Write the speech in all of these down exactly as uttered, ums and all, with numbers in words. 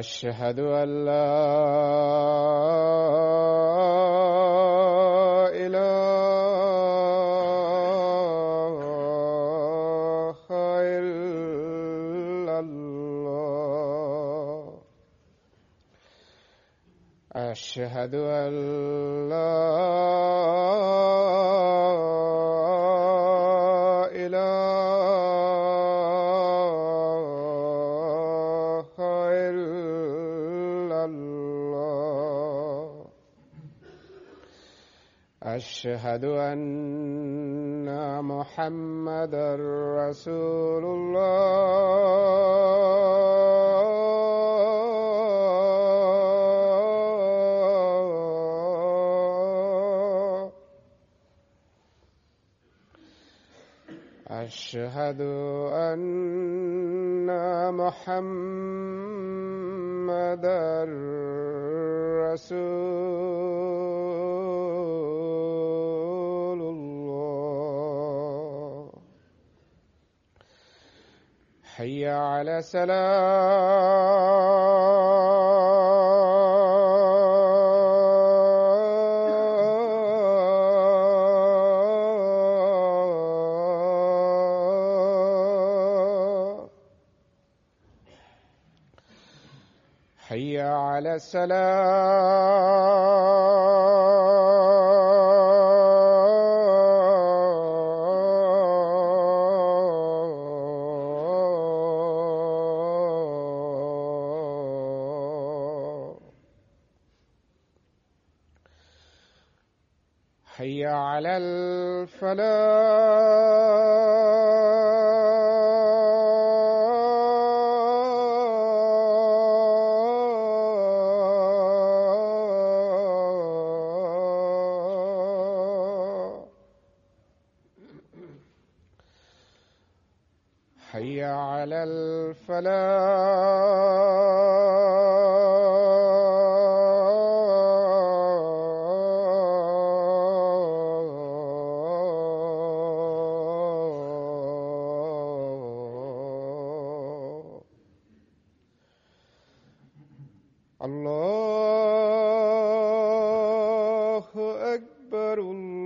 أشهد أن لا إله إلا الله. أشهد أن لا أشهد أن محمدًا رسول الله. أشهد أن محمدًا رسول الله. حي على الصلاة. حي على السلام. حي على الفلاح. حي على الفلاح. الله أكبر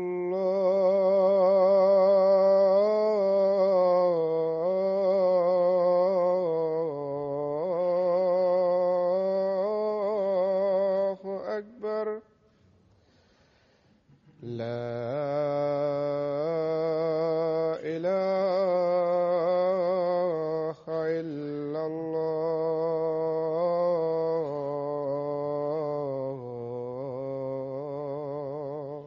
الله أكبر. لا إله إلا الله.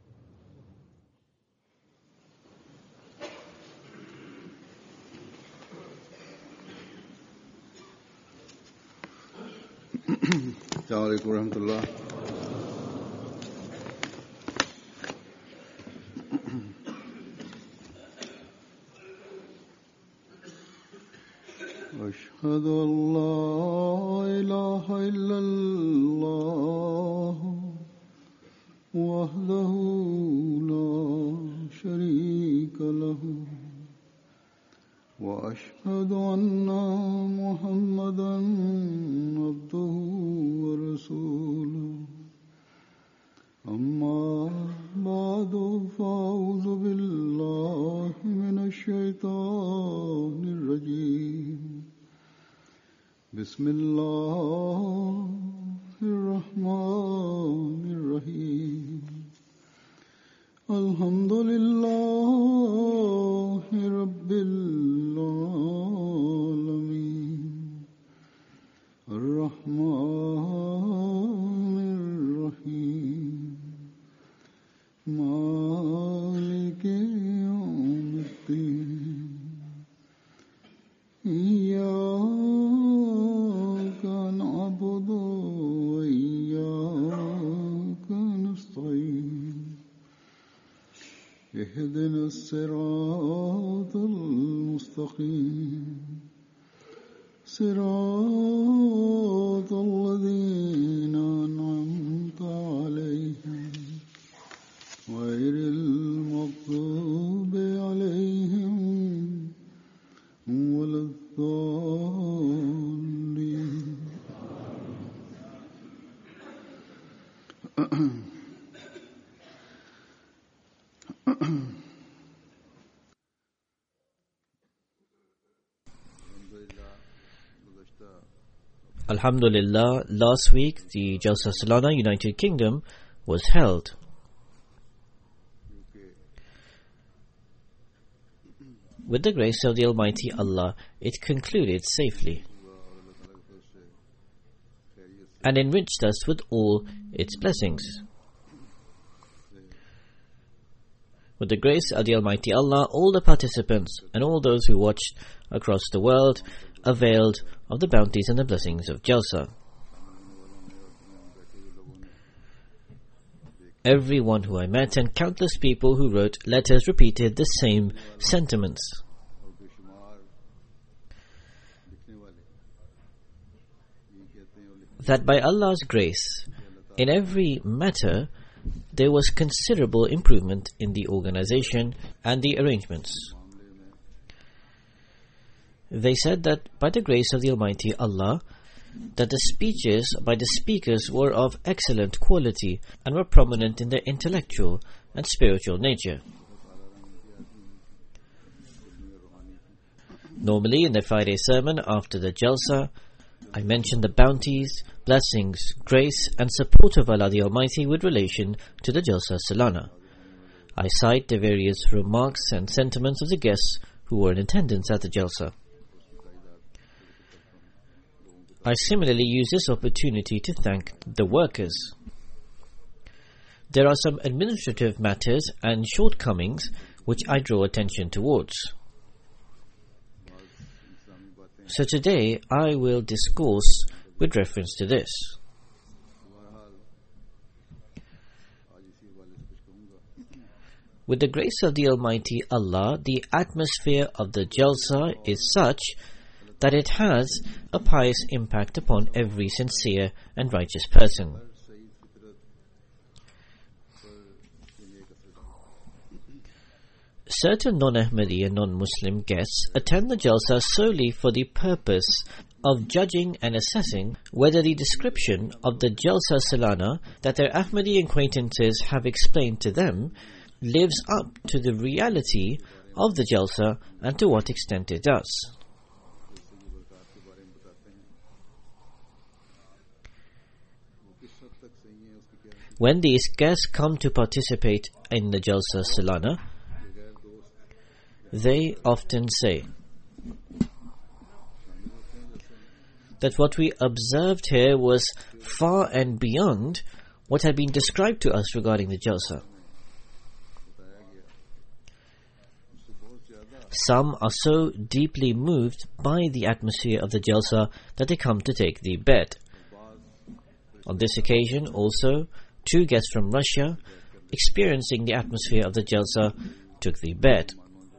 السلام عليكم ورحمة الله. أشهد أن لا إله إلا الله وحده لا شريك له وأشهد أن محمدًا عبده ورسوله. أما بعد فأعوذ بالله من الشيطان الرجيم. بسم الله الرحمن الرحيم. الحمد لله رب العالمين. الرحمن الرحيم. مالك يوم الدين. إياك نعبد وإياك نستعين. اهدنا الصراط المستقيم. صراط الذين أنعمت عليهم غير المغضوب عليهم ولا الضالين. Alhamdulillah, last week the Jalsa Salana United Kingdom was held. With the grace of the Almighty Allah, it concluded safely and enriched us with all its blessings. With the grace of the Almighty Allah, all the participants and all those who watched across the world availed of the bounties and the blessings of Jalsa. Everyone who I met and countless people who wrote letters repeated the same sentiments. That by Allah's grace, in every matter, there was considerable improvement in the organization and the arrangements. They said that by the grace of the Almighty Allah, that the speeches by the speakers were of excellent quality and were prominent in their intellectual and spiritual nature. Normally, in the Friday sermon after the Jalsa, I mention the bounties, blessings, grace and support of Allah the Almighty with relation to the Jalsa Salana. I cite the various remarks and sentiments of the guests who were in attendance at the Jalsa. I similarly use this opportunity to thank the workers. There are some administrative matters and shortcomings which I draw attention towards. So today I will discourse with reference to this. With the grace of the Almighty Allah, the atmosphere of the Jalsa is such that it has a pious impact upon every sincere and righteous person. Certain non-Ahmadi and non-Muslim guests attend the Jalsa solely for the purpose of judging and assessing whether the description of the Jalsa Salana that their Ahmadi acquaintances have explained to them lives up to the reality of the Jalsa and to what extent it does. When these guests come to participate in the Jalsa Salana, they often say that what we observed here was far and beyond what had been described to us regarding the Jalsa. Some are so deeply moved by the atmosphere of the Jalsa that they come to take the bet. On this occasion also, two guests from Russia, experiencing the atmosphere of the Jalsa, took the bet.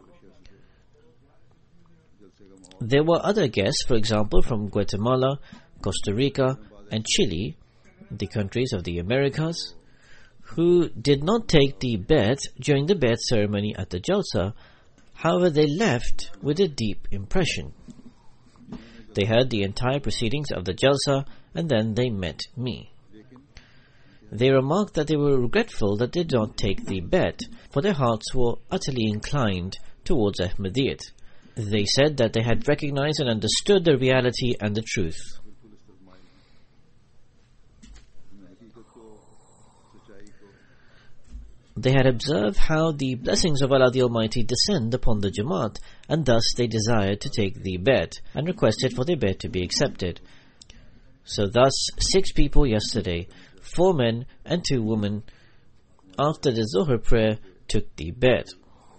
There were other guests, for example, from Guatemala, Costa Rica, and Chile, the countries of the Americas, who did not take the bet during the bet ceremony at the Jalsa. However, they left with a deep impression. They heard the entire proceedings of the Jalsa and then they met me. They remarked that they were regretful that they did not take the bet, for their hearts were utterly inclined towards Ahmadiyyat. They said that they had recognized and understood the reality and the truth. They had observed how the blessings of Allah the Almighty descend upon the Jamaat, and thus they desired to take the bet and requested for their bet to be accepted. So thus, six people yesterday, four men and two women, after the Zuhr prayer, took the bet.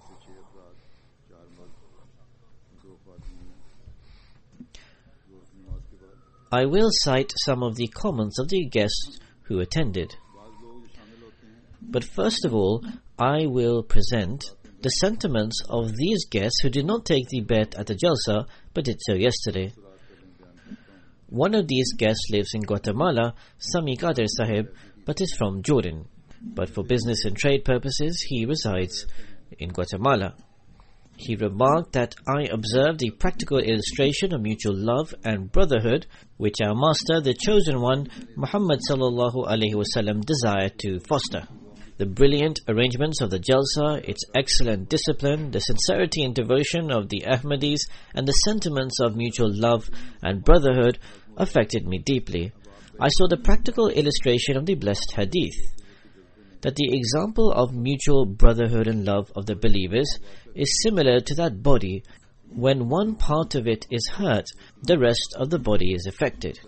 I will cite some of the comments of the guests who attended. But first of all, I will present the sentiments of these guests who did not take the bet at the Jalsa but did so yesterday. One of these guests lives in Guatemala, Sami Qadir Sahib, but is from Jordan. But for business and trade purposes, he resides in Guatemala. He remarked that I observed the practical illustration of mutual love and brotherhood which our Master, the Chosen One, Muhammad sallallahu alaihi wasallam, desired to foster. The brilliant arrangements of the Jalsa, its excellent discipline, the sincerity and devotion of the Ahmadis, and the sentiments of mutual love and brotherhood affected me deeply. I saw the practical illustration of the blessed hadith, that the example of mutual brotherhood and love of the believers is similar to that body. When one part of it is hurt, the rest of the body is affected.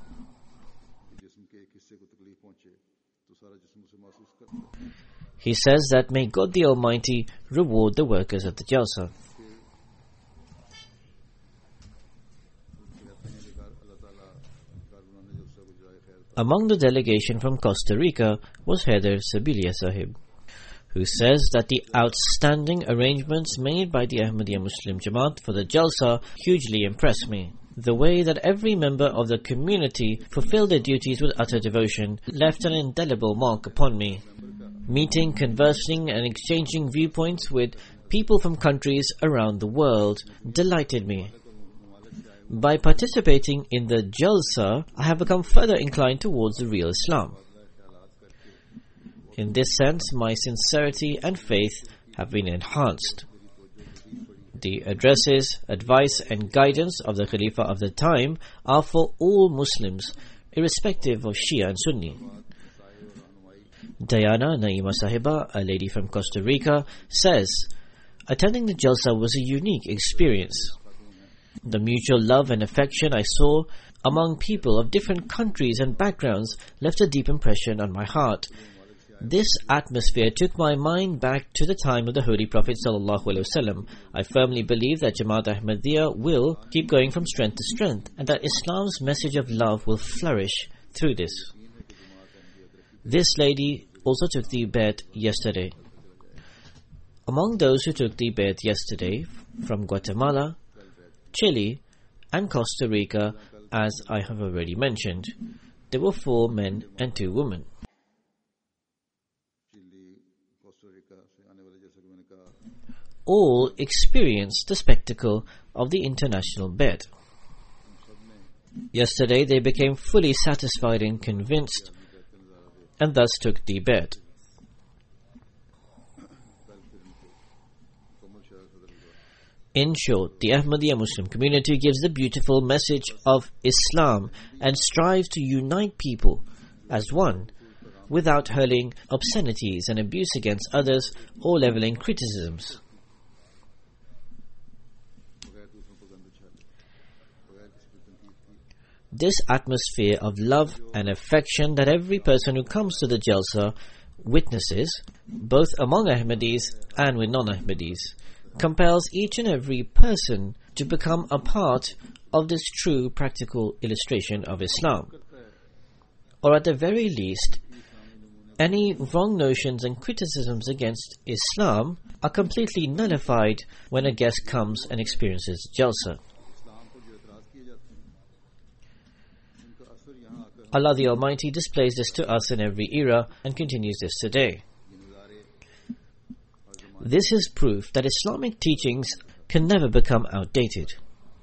He says that may God the Almighty reward the workers of the Jalsa. Among the delegation from Costa Rica was Haider Sabilia Sahib, who says that the outstanding arrangements made by the Ahmadiyya Muslim Jamaat for the Jalsa hugely impressed me. The way that every member of the community fulfilled their duties with utter devotion left an indelible mark upon me. Meeting, conversing and exchanging viewpoints with people from countries around the world delighted me. By participating in the Jalsa, I have become further inclined towards the real Islam. In this sense, my sincerity and faith have been enhanced. The addresses, advice and guidance of the Khalifa of the time are for all Muslims, irrespective of Shia and Sunni. Diana Naima Sahiba, a lady from Costa Rica, says, attending the Jalsa was a unique experience. The mutual love and affection I saw among people of different countries and backgrounds left a deep impression on my heart. This atmosphere took my mind back to the time of the Holy Prophet sallallahu alaihi wasallam. I firmly believe that Jamaat Ahmadiyya will keep going from strength to strength, and that Islam's message of love will flourish through this. This lady also took the Bayat yesterday. Among those who took the Bayat yesterday from Guatemala, Chile and Costa Rica, as I have already mentioned, there were four men and two women. All experienced the spectacle of the international Bayat. Yesterday they became fully satisfied and convinced, and thus took the Bayat. In short, the Ahmadiyya Muslim community gives the beautiful message of Islam and strives to unite people as one, without hurling obscenities and abuse against others or leveling criticisms. This atmosphere of love and affection that every person who comes to the Jalsa witnesses, both among Ahmadis and with non-Ahmadis, compels each and every person to become a part of this true practical illustration of Islam. Or at the very least, any wrong notions and criticisms against Islam are completely nullified when a guest comes and experiences Jalsa. Allah the Almighty displays this to us in every era and continues this today. This is proof that Islamic teachings can never become outdated.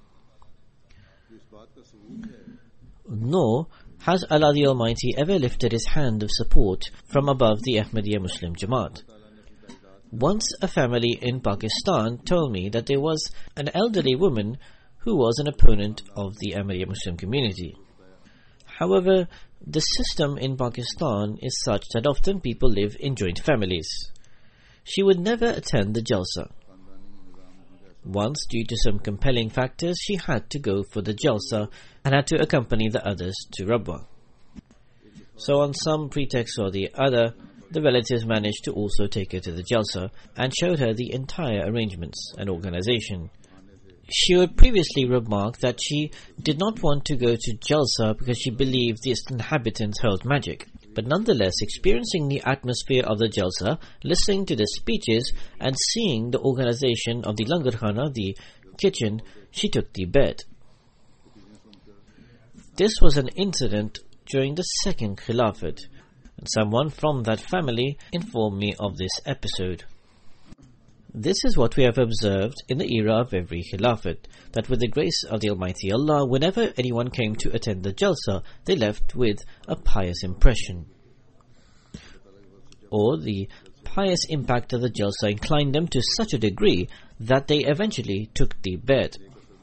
Nor has Allah the Almighty ever lifted His hand of support from above the Ahmadiyya Muslim Jamaat. Once a family in Pakistan told me that there was an elderly woman who was an opponent of the Ahmadiyya Muslim community. However, the system in Pakistan is such that often people live in joint families. She would never attend the Jalsa. Once, due to some compelling factors, she had to go for the Jalsa and had to accompany the others to Rabwa. So on some pretext or the other, the relatives managed to also take her to the Jalsa and showed her the entire arrangements and organization. She had previously remarked that she did not want to go to Jalsa because she believed its inhabitants held magic. But nonetheless, experiencing the atmosphere of the Jalsa, listening to the speeches and seeing the organization of the Langarkhana, the kitchen, she took the Bayat. This was an incident during the second Khilafat, and someone from that family informed me of this episode. This is what we have observed in the era of every Khilafat, that with the grace of the Almighty Allah, whenever anyone came to attend the Jalsa, they left with a pious impression. Or the pious impact of the Jalsa inclined them to such a degree that they eventually took the bed.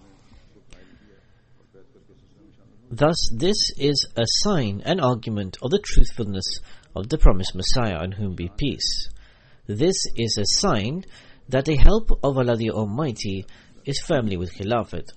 Thus, this is a sign and argument of the truthfulness of the promised Messiah, on whom be peace. This is a sign that the help of Allah the Almighty is firmly with Khilafat.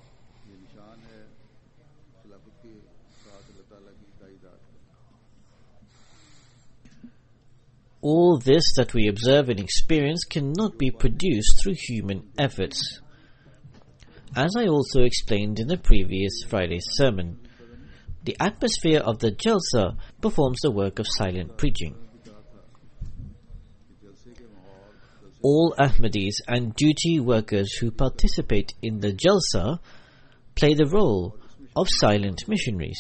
All this that we observe and experience cannot be produced through human efforts. As I also explained in the previous Friday's sermon, the atmosphere of the Jalsa performs the work of silent preaching. All Ahmadis and duty workers who participate in the Jalsa play the role of silent missionaries.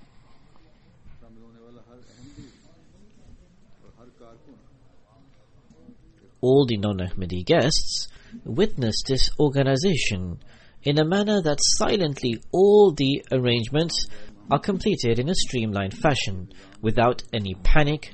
All the non-Ahmadi guests witness this organization in a manner that silently all the arrangements are completed in a streamlined fashion, without any panic,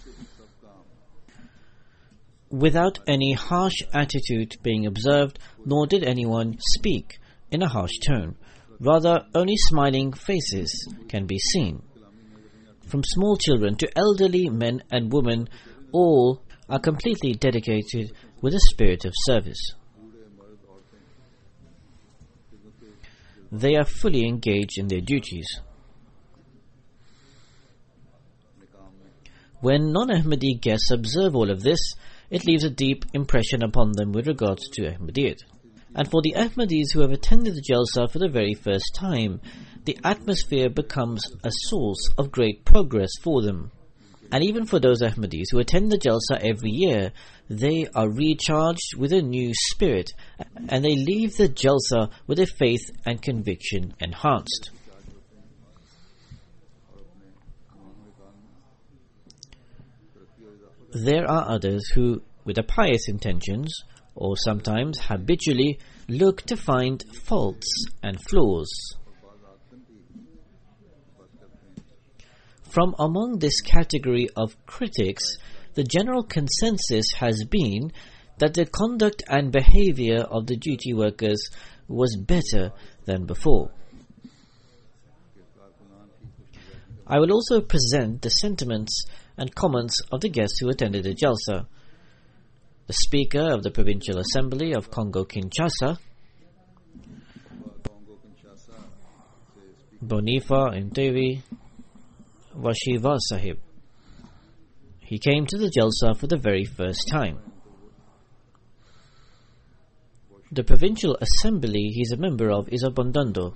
without any harsh attitude being observed, nor did anyone speak in a harsh tone. Rather, only smiling faces can be seen. From small children to elderly men and women, all are completely dedicated with a spirit of service. They are fully engaged in their duties. When non-Ahmadi guests observe all of this, it leaves a deep impression upon them with regards to Ahmadiyyat. And for the Ahmadis who have attended the Jalsa for the very first time, the atmosphere becomes a source of great progress for them. And even for those Ahmadis who attend the Jalsa every year, they are recharged with a new spirit, and they leave the Jalsa with their faith and conviction enhanced. There are others who, with the pious intentions, or sometimes habitually, look to find faults and flaws. From among this category of critics, the general consensus has been that the conduct and behavior of the duty workers was better than before. I will also present the sentiments and comments of the guests who attended the Jalsa. The Speaker of the Provincial Assembly of Congo-Kinshasa, Bonifa Ntevi Washiva Sahib. He came to the Jalsa for the very first time. The Provincial Assembly he is a member of is Abondando.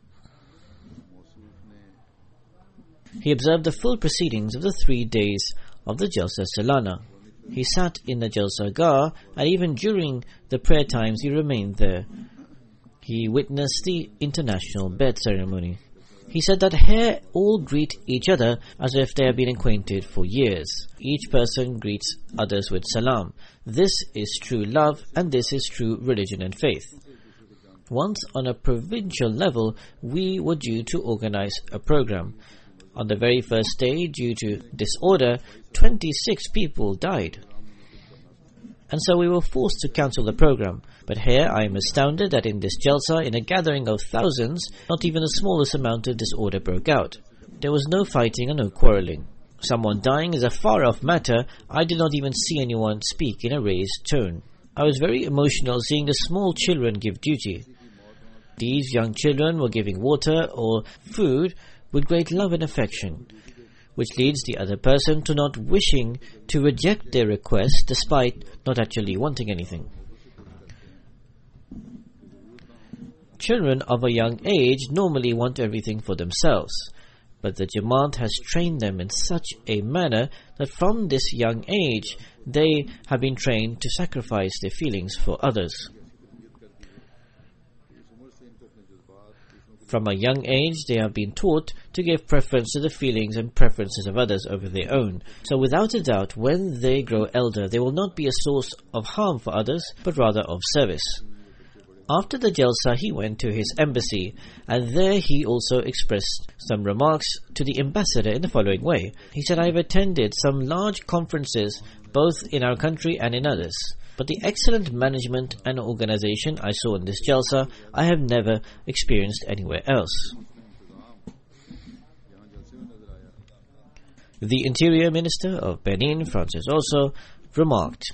He observed the full proceedings of the three days of the Jalsa Salana. He sat in the Jalsa Gar, and even during the prayer times he remained there. He witnessed the international bed ceremony. He said that here all greet each other as if they have been acquainted for years. Each person greets others with salam. This is true love, and this is true religion and faith. Once on a provincial level, we were due to organize a program. On the very first day, due to disorder, twenty-six people died. And so we were forced to cancel the program. But here I am astounded that in this Jalsa, in a gathering of thousands, not even the smallest amount of disorder broke out. There was no fighting and no quarreling. Someone dying is a far-off matter. I did not even see anyone speak in a raised tone. I was very emotional seeing the small children give duty. These young children were giving water or food with great love and affection, which leads the other person to not wishing to reject their request despite not actually wanting anything. Children of a young age normally want everything for themselves, but the Jamaat has trained them in such a manner that from this young age they have been trained to sacrifice their feelings for others. From a young age, they have been taught to give preference to the feelings and preferences of others over their own. So without a doubt, when they grow elder, they will not be a source of harm for others, but rather of service. After the Jalsa, he went to his embassy, and there he also expressed some remarks to the ambassador in the following way. He said, I have attended some large conferences, both in our country and in others. But the excellent management and organization I saw in this Jalsa, I have never experienced anywhere else. The Interior Minister of Benin, Francis Osso, remarked,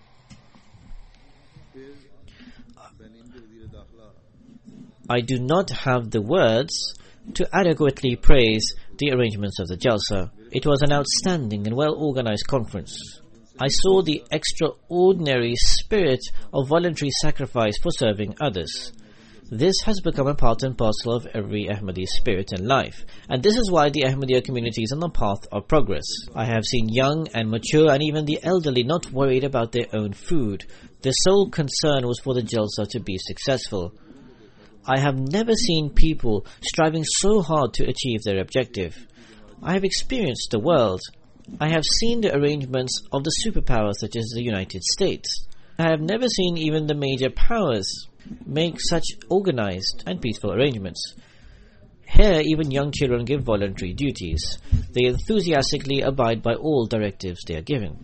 I do not have the words to adequately praise the arrangements of the Jalsa. It was an outstanding and well-organized conference. I saw the extraordinary spirit of voluntary sacrifice for serving others. This has become a part and parcel of every Ahmadi spirit and life, and this is why the Ahmadiyya community is on the path of progress. I have seen young and mature and even the elderly not worried about their own food. Their sole concern was for the Jalsa to be successful. I have never seen people striving so hard to achieve their objective. I have experienced the world. I have seen the arrangements of the superpowers such as the United States. I have never seen even the major powers make such organized and peaceful arrangements. Here, even young children give voluntary duties. They enthusiastically abide by all directives they are given.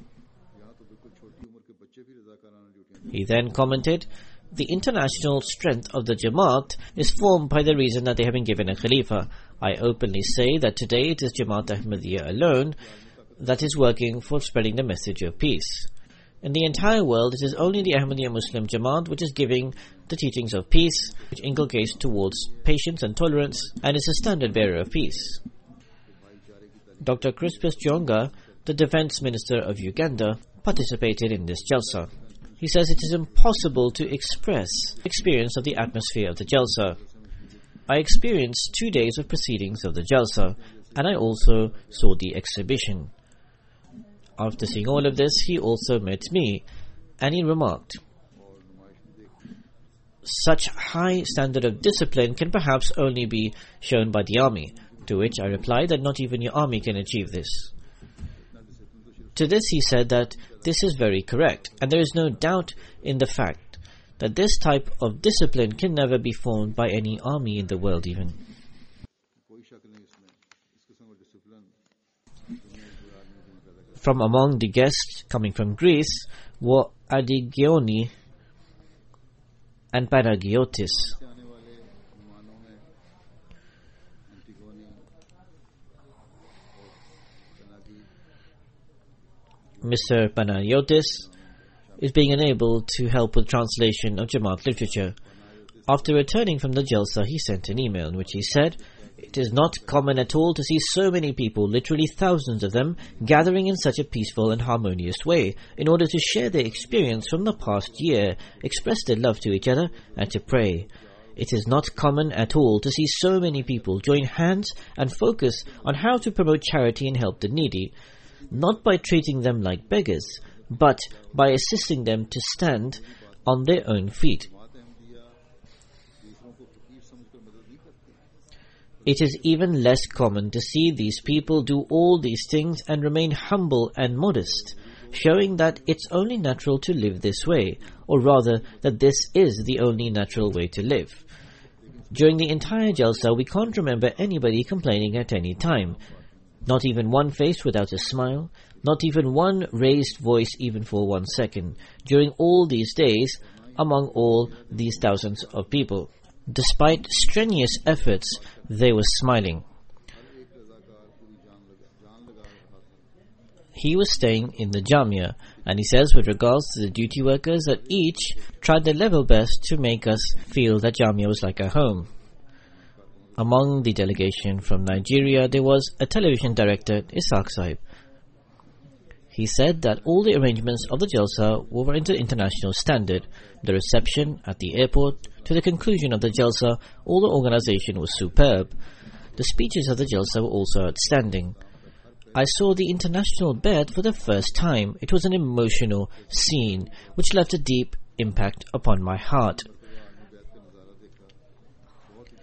He then commented, the international strength of the Jamaat is formed by the reason that they have been given a Khalifa. I openly say that today it is Jamaat Ahmadiyya alone that is working for spreading the message of peace. In the entire world, it is only the Ahmadiyya Muslim Jamaat which is giving the teachings of peace, which inculcates towards patience and tolerance, and is a standard bearer of peace. Doctor Crispus Jonga, the Defense Minister of Uganda, participated in this Jalsa. He says it is impossible to express experience of the atmosphere of the Jalsa. I experienced two days of proceedings of the Jalsa, and I also saw the exhibition. After seeing all of this, he also met me, and he remarked, such high standard of discipline can perhaps only be shown by the army, to which I replied that not even your army can achieve this. To this he said that this is very correct, and there is no doubt in the fact that this type of discipline can never be formed by any army in the world even. From among the guests coming from Greece were Adigioni and Panagiotis. Mister Panagiotis is being enabled to help with translation of Jamaat literature. After returning from the Jalsa, he sent an email in which he said, it is not common at all to see so many people, literally thousands of them, gathering in such a peaceful and harmonious way in order to share their experience from the past year, express their love to each other, and to pray. It is not common at all to see so many people join hands and focus on how to promote charity and help the needy, not by treating them like beggars, but by assisting them to stand on their own feet. It is even less common to see these people do all these things and remain humble and modest, showing that it's only natural to live this way, or rather that this is the only natural way to live. During the entire Jalsa, we can't remember anybody complaining at any time. Not even one face without a smile, not even one raised voice even for one second, during all these days, among all these thousands of people. Despite strenuous efforts, they were smiling. He was staying in the Jamia, and he says with regards to the duty workers that each tried their level best to make us feel that Jamia was like a home. Among the delegation from Nigeria, there was a television director, Isaac Saib. He said that all the arrangements of the Jalsa were to international standard. The reception at the airport to the conclusion of the Jalsa, all the organization was superb. The speeches of the Jalsa were also outstanding. I saw the international bed for the first time. It was an emotional scene which left a deep impact upon my heart.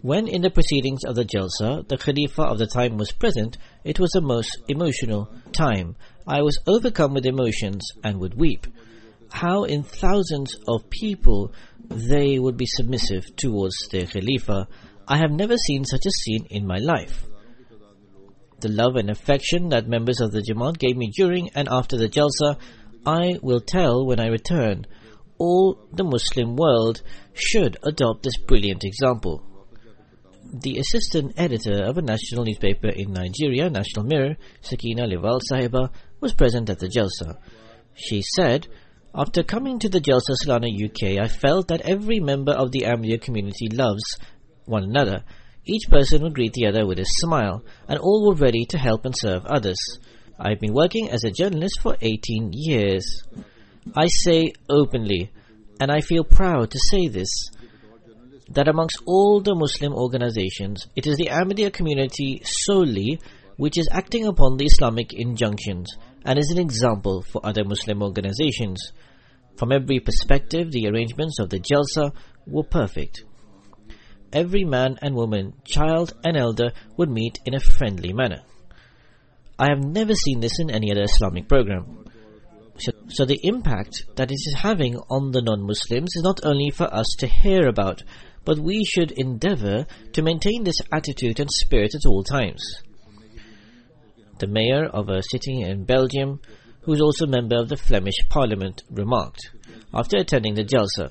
When in the proceedings of the Jalsa, the Khalifa of the time was present, it was a most emotional time. I was overcome with emotions and would weep. How in thousands of people they would be submissive towards their Khalifa. I have never seen such a scene in my life. The love and affection that members of the Jamaat gave me during and after the Jalsa, I will tell when I return. All the Muslim world should adopt this brilliant example. The assistant editor of a national newspaper in Nigeria, National Mirror, Sakina Liwal Sahiba, was present at the Jalsa. She said, "After coming to the Jalsa Salana U K, I felt that every member of the Ahmadiyya community loves one another. Each person would greet the other with a smile, and all were ready to help and serve others. I've been working as a journalist for eighteen years. I say openly, and I feel proud to say this, that amongst all the Muslim organizations, it is the Ahmadiyya community solely which is acting upon the Islamic injunctions and is an example for other Muslim organizations. From every perspective, the arrangements of the Jalsa were perfect. Every man and woman, child and elder would meet in a friendly manner. I have never seen this in any other Islamic program." So, so the impact that it is having on the non-Muslims is not only for us to hear about, but we should endeavour to maintain this attitude and spirit at all times. The mayor of a city in Belgium, who is also a member of the Flemish Parliament, remarked, after attending the Jalsa,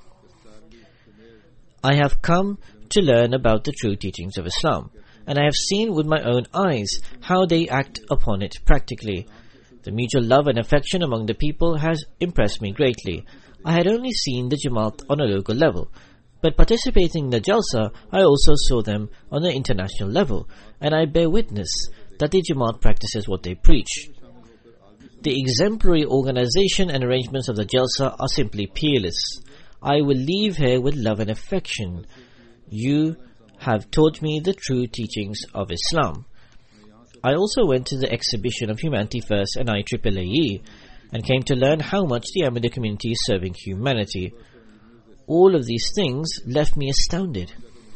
"I have come to learn about the true teachings of Islam, and I have seen with my own eyes how they act upon it practically. The mutual love and affection among the people has impressed me greatly. I had only seen the Jamaat on a local level, but participating in the Jalsa, I also saw them on an international level, and I bear witness that the Jamaat practices what they preach. The exemplary organization and arrangements of the Jalsa are simply peerless. I will leave here with love and affection. You have taught me the true teachings of Islam. I also went to the exhibition of Humanity First and I triple A E and came to learn how much the Ahmadiyya community is serving humanity. All of these things left me astounded.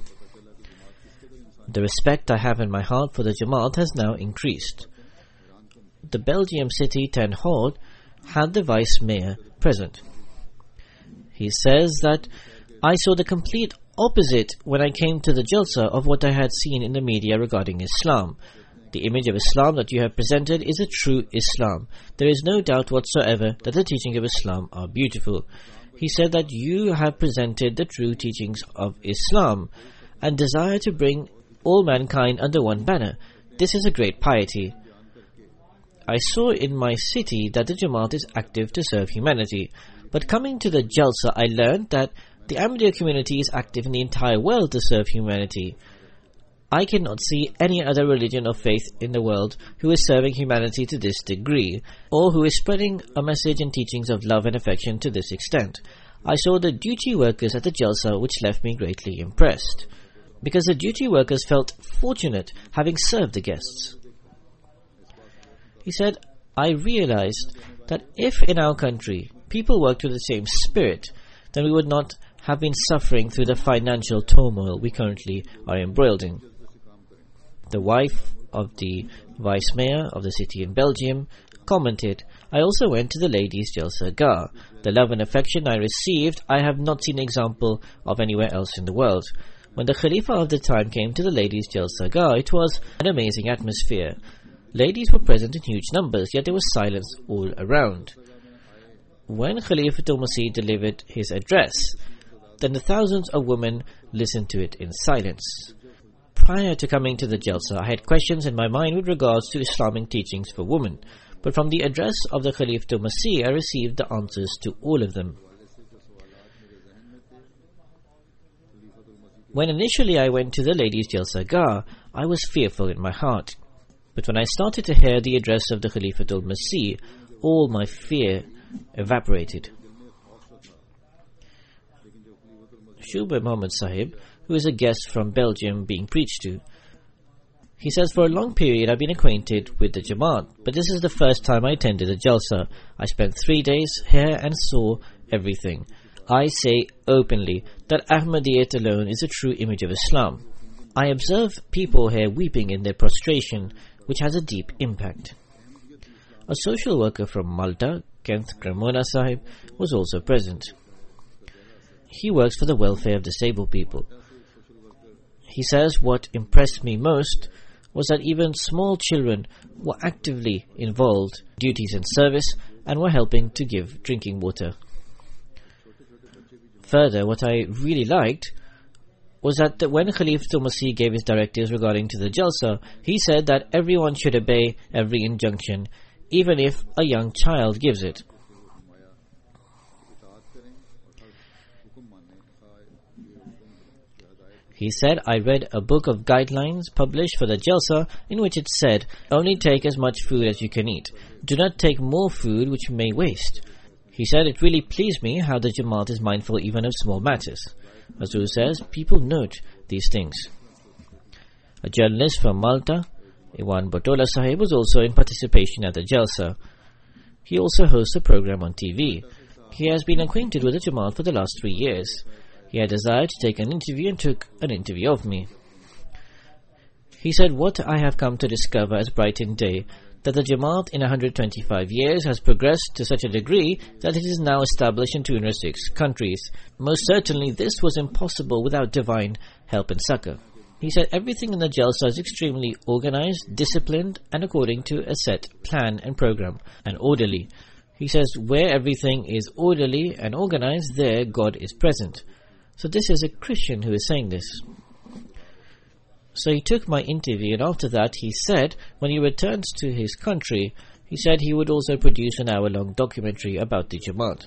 The respect I have in my heart for the Jamaat has now increased." The Belgium City Town Hall had the Vice Mayor present. He says that, "I saw the complete opposite when I came to the Jalsa of what I had seen in the media regarding Islam. The image of Islam that you have presented is a true Islam. There is no doubt whatsoever that the teachings of Islam are beautiful." He said that you have presented the true teachings of Islam and desire to bring all mankind under one banner. This is a great piety. I saw in my city that the Jamaat is active to serve humanity, but coming to the Jalsa, I learned that the Ahmadiyya community is active in the entire world to serve humanity. I cannot see any other religion or faith in the world who is serving humanity to this degree, or who is spreading a message and teachings of love and affection to this extent. I saw the duty workers at the Jalsa, which left me greatly impressed, because the duty workers felt fortunate having served the guests. He said, "I realized that if in our country people worked with the same spirit, then we would not have been suffering through the financial turmoil we currently are embroiled in." The wife of the Vice Mayor of the city in Belgium commented, "I also went to the ladies' Jalsa Gah. The love and affection I received, I have not seen an example of anywhere else in the world. When the Khalifa of the time came to the ladies' Jalsa Gah, it was an amazing atmosphere. Ladies were present in huge numbers, yet there was silence all around. When Khalifatul Masih delivered his address, then the thousands of women listened to it in silence. Prior to coming to the Jalsa, I had questions in my mind with regards to Islamic teachings for women, but from the address of the Khalifatul Masih, I received the answers to all of them. When initially I went to the ladies' Jalsa Gah, I was fearful in my heart. But when I started to hear the address of the Khalifatul Masih, all my fear evaporated." Shuba Muhammad Sahib, who is a guest from Belgium being preached to, he says, "For a long period I've been acquainted with the Jamaat, but this is the first time I attended a Jalsa. I spent three days here and saw everything. I say openly that Ahmadiyyat alone is a true image of Islam. I observe people here weeping in their prostration, which has a deep impact. A social worker from Malta, Kent Cremona Sahib, was also present. He works for the welfare of disabled people. He says what impressed me most was that even small children were actively involved in duties and service and were helping to give drinking water. Further, what I really liked was that when Khalifatul Masih gave his directives regarding to the Jalsa, he said that everyone should obey every injunction, even if a young child gives it. He said, I read a book of guidelines published for the Jalsa in which it said, only take as much food as you can eat. Do not take more food which may waste. He said, it really pleased me how the Jamaat is mindful even of small matters. Hazur says, people note these things. A journalist from Malta, Iwan Botola Sahib, was also in participation at the Jalsa. He also hosts a program on T V. He has been acquainted with the Jamaat for the last three years. He had desired to take an interview and took an interview of me. He said, what I have come to discover as bright in day, that the Jamaat in one hundred twenty-five years has progressed to such a degree that it is now established in two hundred six countries. Most certainly this was impossible without divine help and succor. He said everything in the Jalsa is extremely organized, disciplined, and according to a set plan and program, and orderly. He says where everything is orderly and organized, there God is present. So this is a Christian who is saying this. So he took my interview, and after that he said when he returns to his country, he said he would also produce an hour-long documentary about the Jamaat.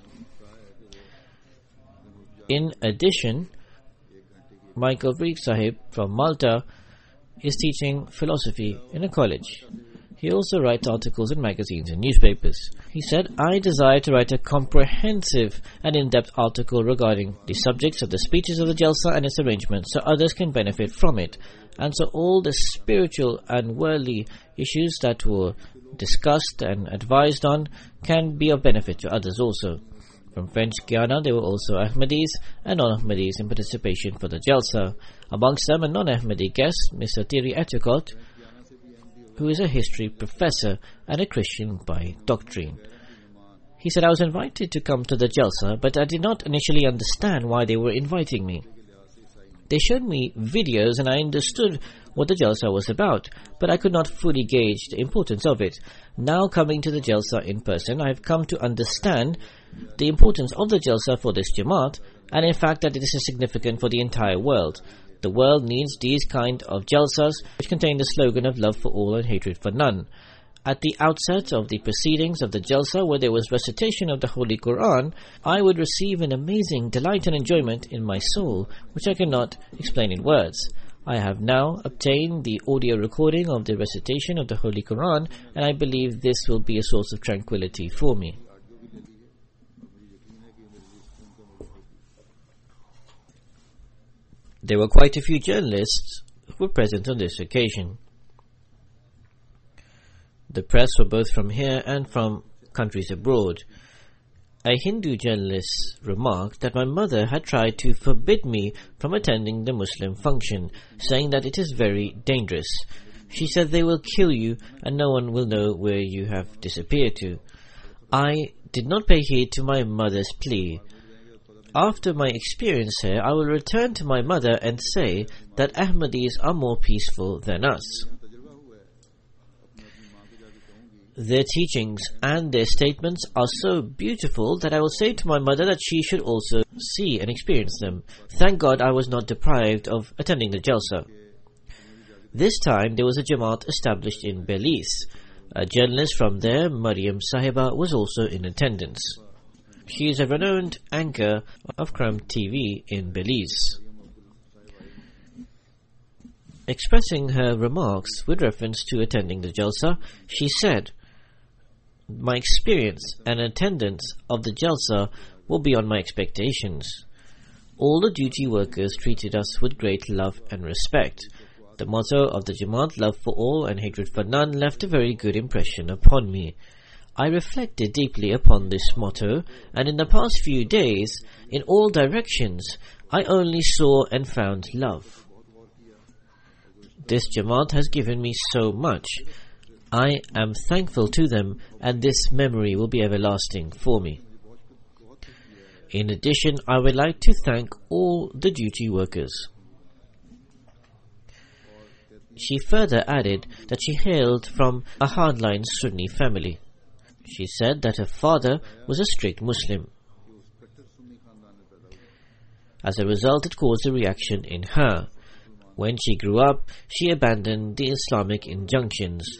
In addition, Michael Reek Sahib from Malta is teaching philosophy in a college. He also writes articles in magazines and newspapers. He said, I desire to write a comprehensive and in-depth article regarding the subjects of the speeches of the Jalsa and its arrangements so others can benefit from it, and so all the spiritual and worldly issues that were discussed and advised on can be of benefit to others also. From French Guiana, there were also Ahmadis and non-Ahmadis in participation for the Jalsa. Amongst them, a non-Ahmadi guest, Mister Thierry Eticott, who is a history professor and a Christian by doctrine. He said, I was invited to come to the Jalsa, but I did not initially understand why they were inviting me. They showed me videos and I understood what the Jalsa was about, but I could not fully gauge the importance of it. Now coming to the Jalsa in person, I have come to understand the importance of the Jalsa for this Jamaat, and in fact that it is significant for the entire world. The world needs these kind of Jalsas, which contain the slogan of love for all and hatred for none. At the outset of the proceedings of the Jalsa, where there was recitation of the Holy Quran, I would receive an amazing delight and enjoyment in my soul, which I cannot explain in words. I have now obtained the audio recording of the recitation of the Holy Quran, and I believe this will be a source of tranquility for me. There were quite a few journalists who were present on this occasion. The press were both from here and from countries abroad. A Hindu journalist remarked that my mother had tried to forbid me from attending the Muslim function, saying that it is very dangerous. She said they will kill you and no one will know where you have disappeared to. I did not pay heed to my mother's plea. After my experience here, I will return to my mother and say that Ahmadis are more peaceful than us. Their teachings and their statements are so beautiful that I will say to my mother that she should also see and experience them. Thank God I was not deprived of attending the Jalsa. This time there was a Jamaat established in Belize. A journalist from there, Mariam Sahiba, was also in attendance. She is a renowned anchor of Kram T V in Belize. Expressing her remarks with reference to attending the Jalsa, she said, my experience and attendance of the Jalsa were beyond my expectations. All the duty workers treated us with great love and respect. The motto of the Jamaat, love for all and hatred for none, left a very good impression upon me. I reflected deeply upon this motto, and in the past few days, in all directions, I only saw and found love. This Jamaat has given me so much. I am thankful to them, and this memory will be everlasting for me. In addition, I would like to thank all the duty workers. She further added that she hailed from a hardline Sunni family. She said that her father was a strict Muslim. As a result, it caused a reaction in her. When she grew up, she abandoned the Islamic injunctions.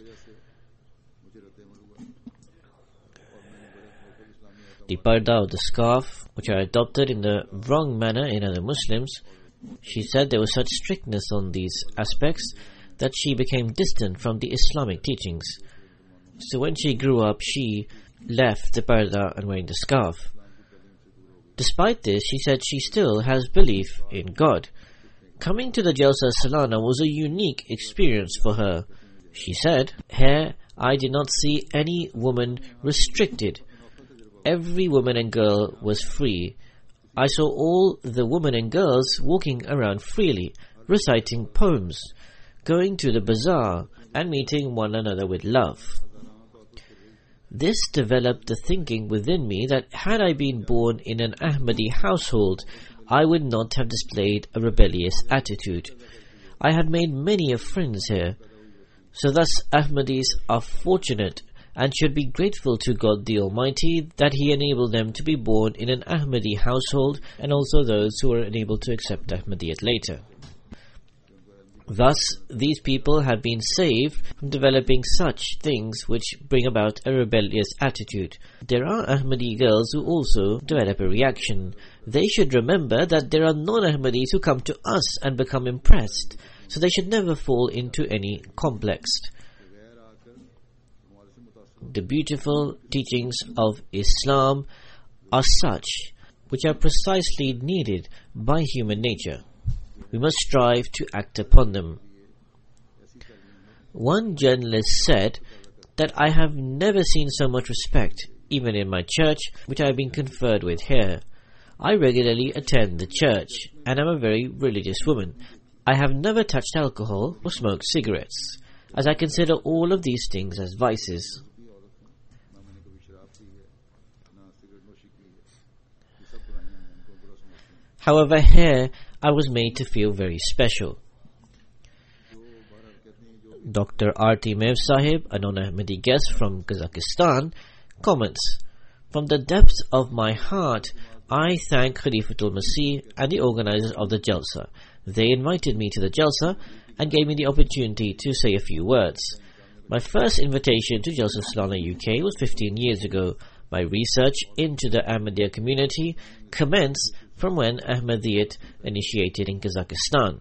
The parda or the scarf, which are adopted in the wrong manner in other Muslims, she said there was such strictness on these aspects that she became distant from the Islamic teachings. So when she grew up, she left the parda and wearing the scarf. Despite this, she said she still has belief in God. Coming to the Jalsa Salana was a unique experience for her. She said, "Here I did not see any woman restricted. Every woman and girl was free. I saw all the women and girls walking around freely, reciting poems, going to the bazaar, and meeting one another with love." This developed the thinking within me that had I been born in an Ahmadi household, I would not have displayed a rebellious attitude. I had made many of friends here. So thus Ahmadis are fortunate and should be grateful to God the Almighty that He enabled them to be born in an Ahmadi household, and also those who were unable to accept Ahmadiyat later. Thus, these people have been saved from developing such things which bring about a rebellious attitude. There are Ahmadi girls who also develop a reaction. They should remember that there are non-Ahmadis who come to us and become impressed, so they should never fall into any complex. The beautiful teachings of Islam are such which are precisely needed by human nature. We must strive to act upon them. One journalist said that I have never seen so much respect, even in my church, which I have been conferred with here. I regularly attend the church, and am a very religious woman. I have never touched alcohol or smoked cigarettes, as I consider all of these things as vices. However, here I was made to feel very special. Doctor Arti Mev Sahib, a non-Ahmadi guest from Kazakhstan, comments, "From the depths of my heart, I thank Khalifatul Masih and the organizers of the Jalsa. They invited me to the Jalsa and gave me the opportunity to say a few words. My first invitation to Jalsa Salana U K was fifteen years ago. My research into the Ahmadiyya community commenced from when Ahmadiyyat initiated in Kazakhstan.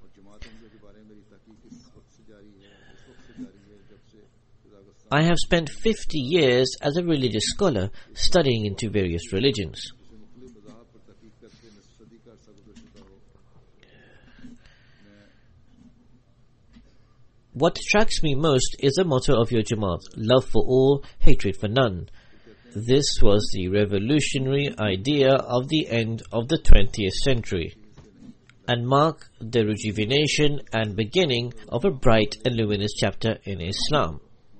I have spent fifty years as a religious scholar studying into various religions. What attracts me most is the motto of your Jamaat, love for all, hatred for none. This was the revolutionary idea of the end of the twentieth century and marked the rejuvenation and beginning of a bright and luminous chapter in Islam.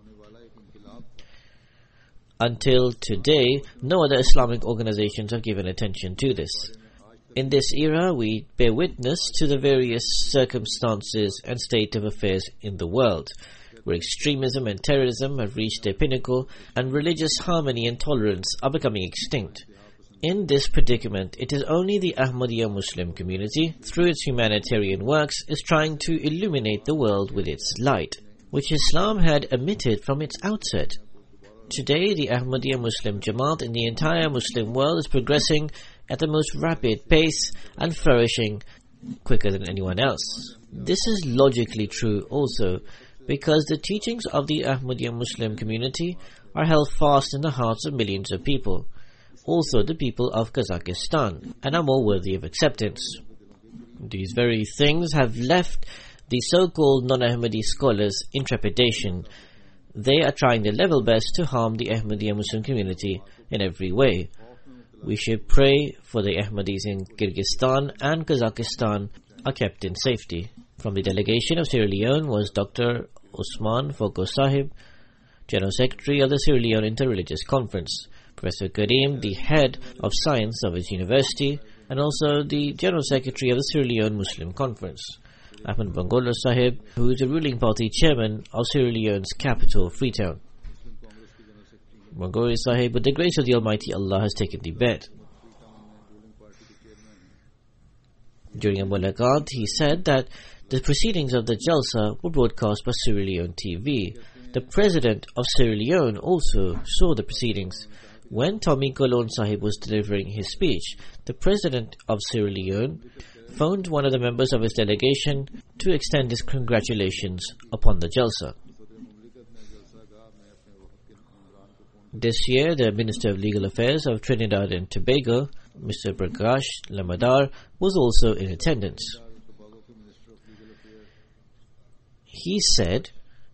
Until today, no other Islamic organizations have given attention to this. In this era, we bear witness to the various circumstances and state of affairs in the world, where extremism and terrorism have reached their pinnacle and religious harmony and tolerance are becoming extinct. In this predicament, it is only the Ahmadiyya Muslim community, through its humanitarian works, is trying to illuminate the world with its light, which Islam had emitted from its outset. Today, the Ahmadiyya Muslim Jamaat in the entire Muslim world is progressing at the most rapid pace and flourishing quicker than anyone else. This is logically true also, because the teachings of the Ahmadiyya Muslim community are held fast in the hearts of millions of people, also the people of Kazakhstan, and are more worthy of acceptance. These very things have left the so-called non-Ahmadi scholars in trepidation. They are trying their level best to harm the Ahmadiyya Muslim community in every way. We should pray for the Ahmadis in Kyrgyzstan and Kazakhstan are kept in safety. From the delegation of Sierra Leone was Doctor Osman Foko Sahib, General Secretary of the Sierra Leone Interreligious Conference, Professor Karim, the head of science of his university, and also the General Secretary of the Sierra Leone Muslim Conference, Ahmed Bangolo Sahib, who is the ruling party chairman of Sierra Leone's capital, Freetown. Bangolo Sahib, with the grace of the Almighty Allah, has taken the bet. During a mulaqat, he said that the proceedings of the Jalsa were broadcast by Sierra Leone T V. The President of Sierra Leone also saw the proceedings. When Tommy Colon Sahib was delivering his speech, the President of Sierra Leone phoned one of the members of his delegation to extend his congratulations upon the Jalsa. This year, the Minister of Legal Affairs of Trinidad and Tobago, Mister Prakash Lamadar, was also in attendance. He said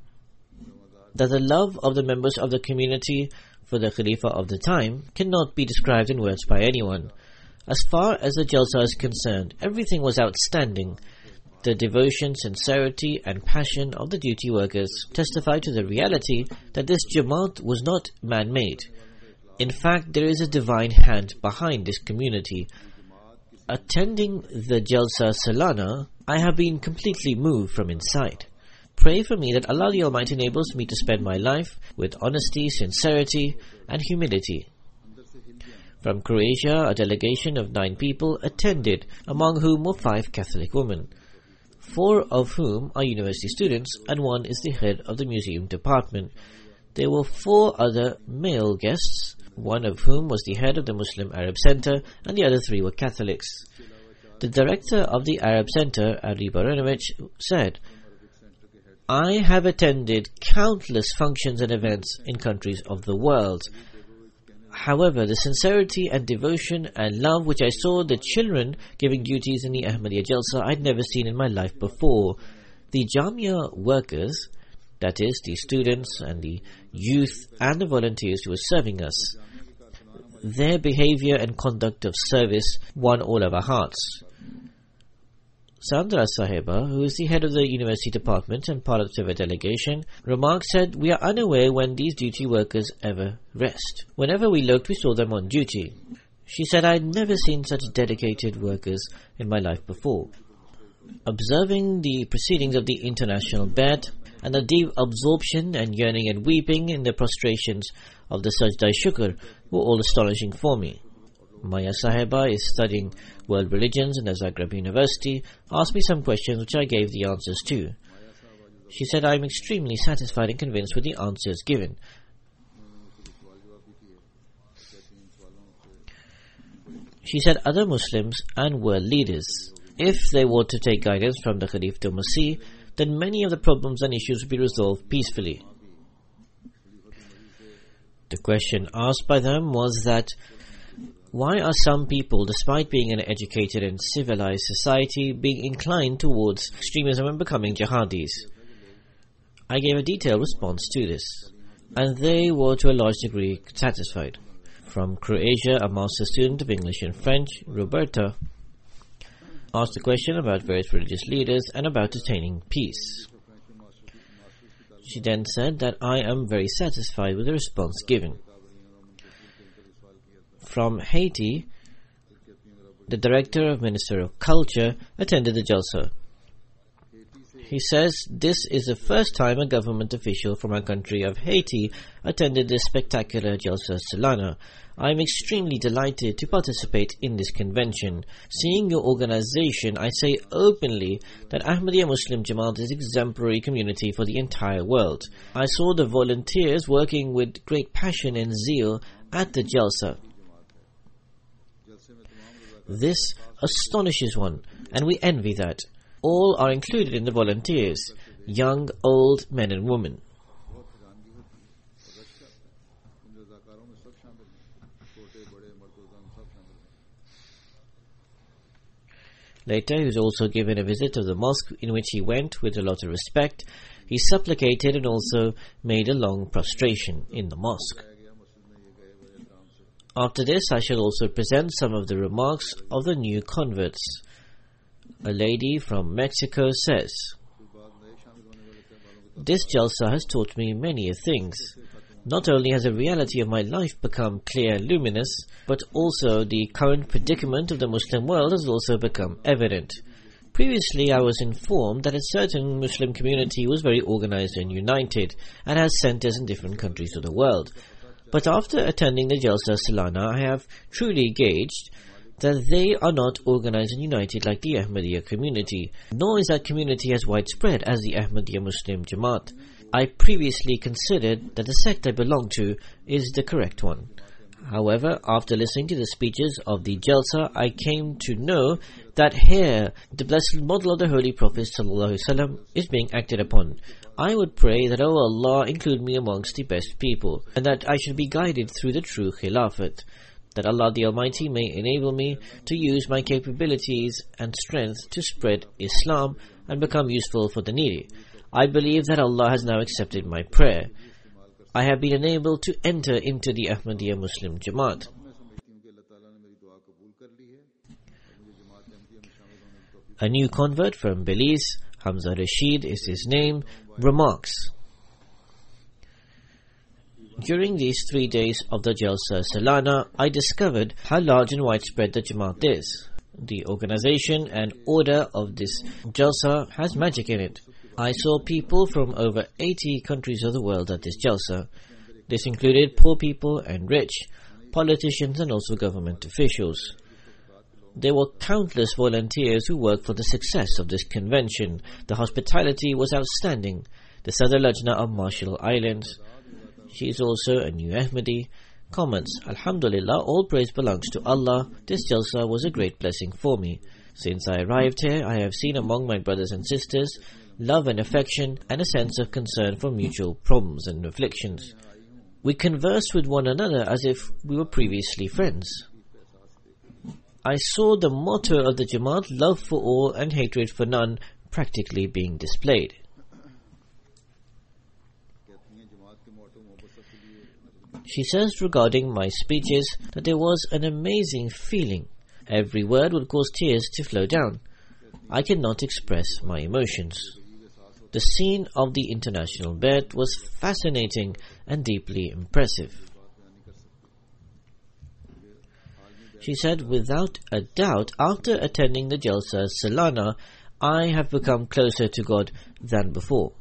that the love of the members of the community for the Khalifa of the time cannot be described in words by anyone. As far as the Jalsa is concerned, everything was outstanding. The devotion, sincerity and passion of the duty workers testify to the reality that this Jamaat was not man-made. In fact, there is a divine hand behind this community. Attending the Jalsa Salana, I have been completely moved from inside. Pray for me that Allah the Almighty enables me to spend my life with honesty, sincerity and humility. From Croatia, a delegation of nine people attended, among whom were five Catholic women, four of whom are university students and one is the head of the museum department. There were four other male guests, one of whom was the head of the Muslim Arab Center and the other three were Catholics. The director of the Arab Center, Ali Baranovich, said, I have attended countless functions and events in countries of the world. However, the sincerity and devotion and love which I saw the children giving duties in the Ahmadiyya Jalsa, I'd never seen in my life before. The Jamia workers, that is, the students and the youth and the volunteers who were serving us, their behavior and conduct of service won all of our hearts. Sandra Sahiba, who is the head of the university department and part of the delegation, remarked, said, we are unaware when these duty workers ever rest. Whenever we looked, we saw them on duty. She said, I had never seen such dedicated workers in my life before. Observing the proceedings of the International Bed and the deep absorption and yearning and weeping in the prostrations of the Sajda Shukr were all astonishing for me. Maya Sahiba is studying world religions in the Zagreb University, asked me some questions which I gave the answers to. She said, I am extremely satisfied and convinced with the answers given. She said other Muslims and world leaders, if they were to take guidance from the Khalif de Masih, then many of the problems and issues would be resolved peacefully. The question asked by them was that why are some people, despite being an educated and civilized society, being inclined towards extremism and becoming jihadis? I gave a detailed response to this, and they were to a large degree satisfied. From Croatia, a master student of English and French, Roberta, asked a question about various religious leaders and about attaining peace. She then said that I am very satisfied with the response given. From Haiti, the Director of Minister of Culture attended the Jalsa. He says, this is the first time a government official from our country of Haiti attended this spectacular Jalsa Salana. I am extremely delighted to participate in this convention. Seeing your organization, I say openly that Ahmadiyya Muslim Jamaat is exemplary community for the entire world. I saw the volunteers working with great passion and zeal at the Jalsa. This astonishes one, and we envy that. All are included in the volunteers, young, old, men and women. Later, he was also given a visit to the mosque, in which he went with a lot of respect. He supplicated and also made a long prostration in the mosque. After this, I shall also present some of the remarks of the new converts. A lady from Mexico says, "This Jalsa has taught me many things. Not only has the reality of my life become clear and luminous, but also the current predicament of the Muslim world has also become evident. Previously, I was informed that a certain Muslim community was very organized and united and has centers in different countries of the world. But after attending the Jalsa Salana, I have truly gauged that they are not organized and united like the Ahmadiyya community, nor is that community as widespread as the Ahmadiyya Muslim Jamaat. I previously considered that the sect I belong to is the correct one. However, after listening to the speeches of the Jalsa, I came to know that here the blessed model of the Holy Prophet ﷺ is being acted upon. I would pray that, O Allah, include me amongst the best people, and that I should be guided through the true Khilafat, that Allah the Almighty may enable me to use my capabilities and strength to spread Islam and become useful for the needy. I believe that Allah has now accepted my prayer. I have been enabled to enter into the Ahmadiyya Muslim Jamaat." A new convert from Belize, Hamza Rashid is his name, remarks, "During these three days of the Jalsa Salana, I discovered how large and widespread the Jamaat is. The organization and order of this Jalsa has magic in it. I saw people from over eighty countries of the world at this Jalsa. This included poor people and rich, politicians and also government officials. There were countless volunteers who worked for the success of this convention. The hospitality was outstanding. The Sadr Lajna of Marshall Islands, she is also a new Ahmadi, comments, Alhamdulillah, all praise belongs to Allah. This Jalsa was a great blessing for me. Since I arrived here, I have seen among my brothers and sisters love and affection and a sense of concern for mutual problems and afflictions. We conversed with one another as if we were previously friends. I saw the motto of the Jamaat, love for all and hatred for none, practically being displayed." She says regarding my speeches that there was an amazing feeling. Every word would cause tears to flow down. I cannot express my emotions. The scene of the international bet was fascinating and deeply impressive. She said, "Without a doubt, after attending the Jalsa Salana, I have become closer to God than before."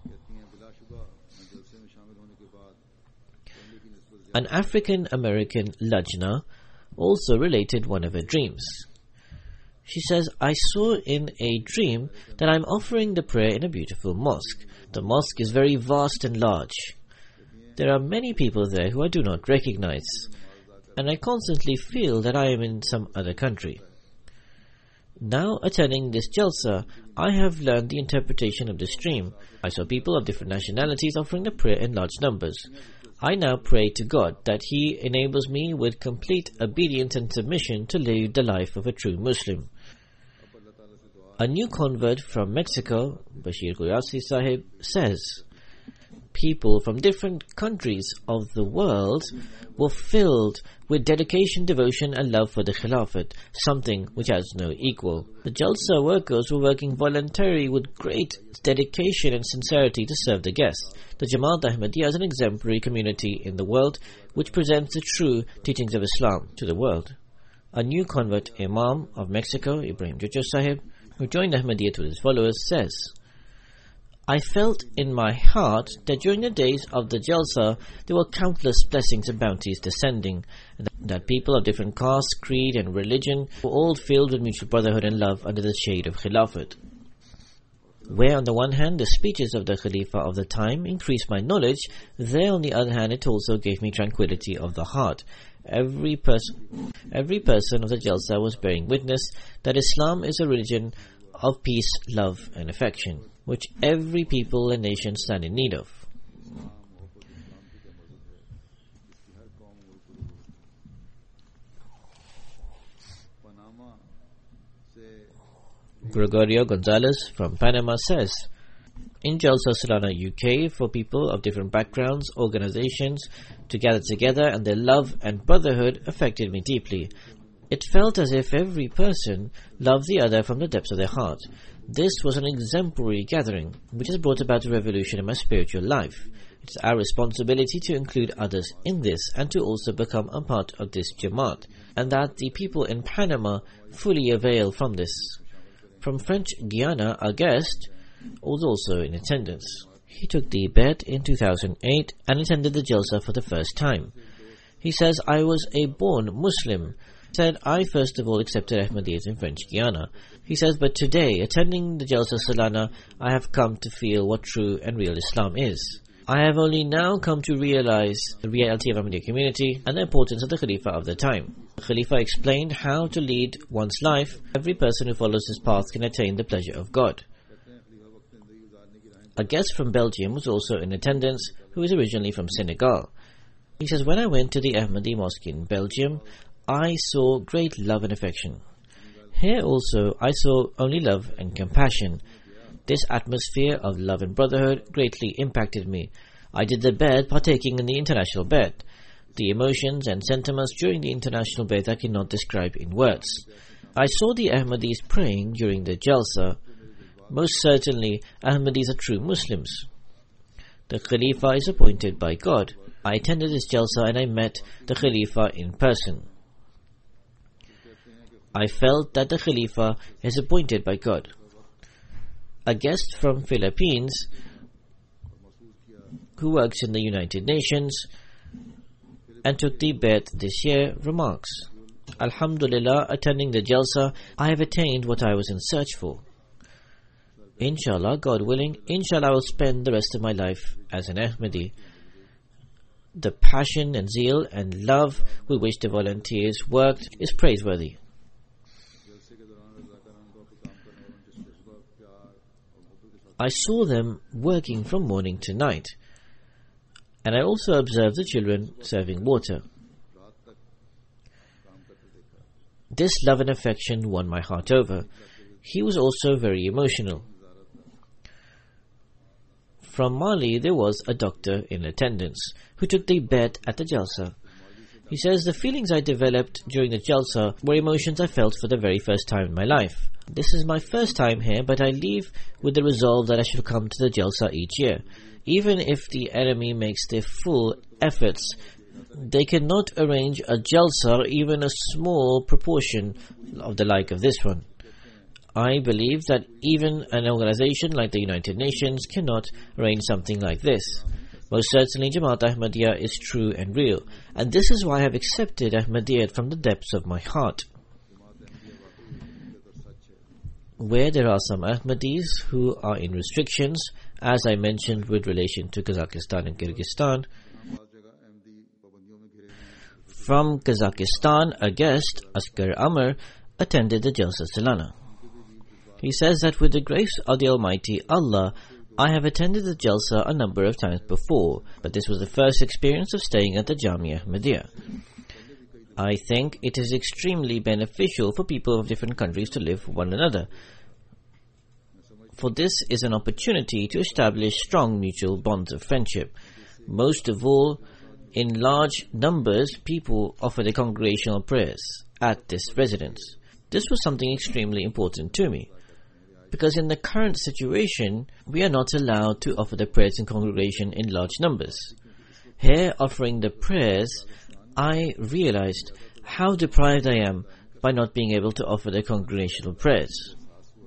An African-American Lajna also related one of her dreams. She says, "I saw in a dream that I'm offering the prayer in a beautiful mosque. The mosque is very vast and large. There are many people there who I do not recognize, and I constantly feel that I am in some other country. Now attending this Jalsa, I have learned the interpretation of this dream. I saw people of different nationalities offering the prayer in large numbers. I now pray to God that He enables me with complete obedience and submission to live the life of a true Muslim." A new convert from Mexico, Bashir Quyasi Sahib, says, "People from different countries of the world were filled with dedication, devotion and love for the Khilafat, something which has no equal. The Jalsa workers were working voluntarily with great dedication and sincerity to serve the guests. The Jamaat Ahmadiyya is an exemplary community in the world which presents the true teachings of Islam to the world." A new convert Imam of Mexico, Ibrahim Jojo Sahib, who joined Ahmadiyya with his followers, says, "I felt in my heart that during the days of the Jalsa, there were countless blessings and bounties descending, and that people of different castes, creed and religion were all filled with mutual brotherhood and love under the shade of Khilafat. Where on the one hand the speeches of the Khalifa of the time increased my knowledge, there on the other hand it also gave me tranquility of the heart. Every person, every person of the Jalsa was bearing witness that Islam is a religion of peace, love and affection, which every people and nation stand in need of. Gregorio Gonzalez from Panama says, in Jalsa Salana U K for people of different backgrounds, organizations to gather together, and their love and brotherhood affected me deeply. It felt as if every person loved the other from the depths of their heart. This was an exemplary gathering, which has brought about a revolution in my spiritual life. It's our responsibility to include others in this and to also become a part of this Jamaat, and that the people in Panama fully avail from this. From French Guiana, our guest was also in attendance. He took the bet in two thousand eight and attended the Jalsa for the first time. He says, I was a born Muslim. He said, I first of all accepted Ahmadiyyat in French Guiana. He says, but today, attending the Jalsa Salana, I have come to feel what true and real Islam is. I have only now come to realize the reality of Ahmadiyya community and the importance of the Khalifa of the time. The Khalifa explained how to lead one's life. Every person who follows this path can attain the pleasure of God. A guest from Belgium was also in attendance, who is originally from Senegal. He says, when I went to the Ahmadi Mosque in Belgium, I saw great love and affection. Here also, I saw only love and compassion. This atmosphere of love and brotherhood greatly impacted me. I did the bed partaking in the international bed. The emotions and sentiments during the international bed I cannot describe in words. I saw the Ahmadis praying during the Jalsa. Most certainly, Ahmadis are true Muslims. The Khalifa is appointed by God. I attended this Jalsa and I met the Khalifa in person. I felt that the Khalifa is appointed by God. A guest from Philippines who works in the United Nations and took the bet this year remarks, Alhamdulillah, attending the Jalsa, I have attained what I was in search for. Inshallah, God willing, inshallah I will spend the rest of my life as an Ahmadi. The passion and zeal and love with which the volunteers worked is praiseworthy. I saw them working from morning to night, and I also observed the children serving water. This love and affection won my heart over. He was also very emotional. From Mali, there was a doctor in attendance who took the bet at the Jalsa. He says, the feelings I developed during the Jalsa were emotions I felt for the very first time in my life. This is my first time here, but I leave with the resolve that I shall come to the Jalsa each year. Even if the enemy makes their full efforts, they cannot arrange a Jalsa, even a small proportion of the like of this one. I believe that even an organization like the United Nations cannot arrange something like this. Most certainly, Jamaat Ahmadiyya is true and real, and this is why I have accepted Ahmadiyyat from the depths of my heart. Where there are some Ahmadis who are in restrictions, as I mentioned with relation to Kazakhstan and Kyrgyzstan. From Kazakhstan, a guest, Asghar Amar, attended the Jalsa Salana. He says that with the grace of the Almighty Allah, I have attended the Jalsa a number of times before, but this was the first experience of staying at the Jamia Ahmadiyya. I think it is extremely beneficial for people of different countries to live with one another, for this is an opportunity to establish strong mutual bonds of friendship. Most of all, in large numbers, people offer their congregational prayers at this residence. This was something extremely important to me, because in the current situation, we are not allowed to offer the prayers in congregation in large numbers. Here, offering the prayers, I realized how deprived I am by not being able to offer the congregational prayers.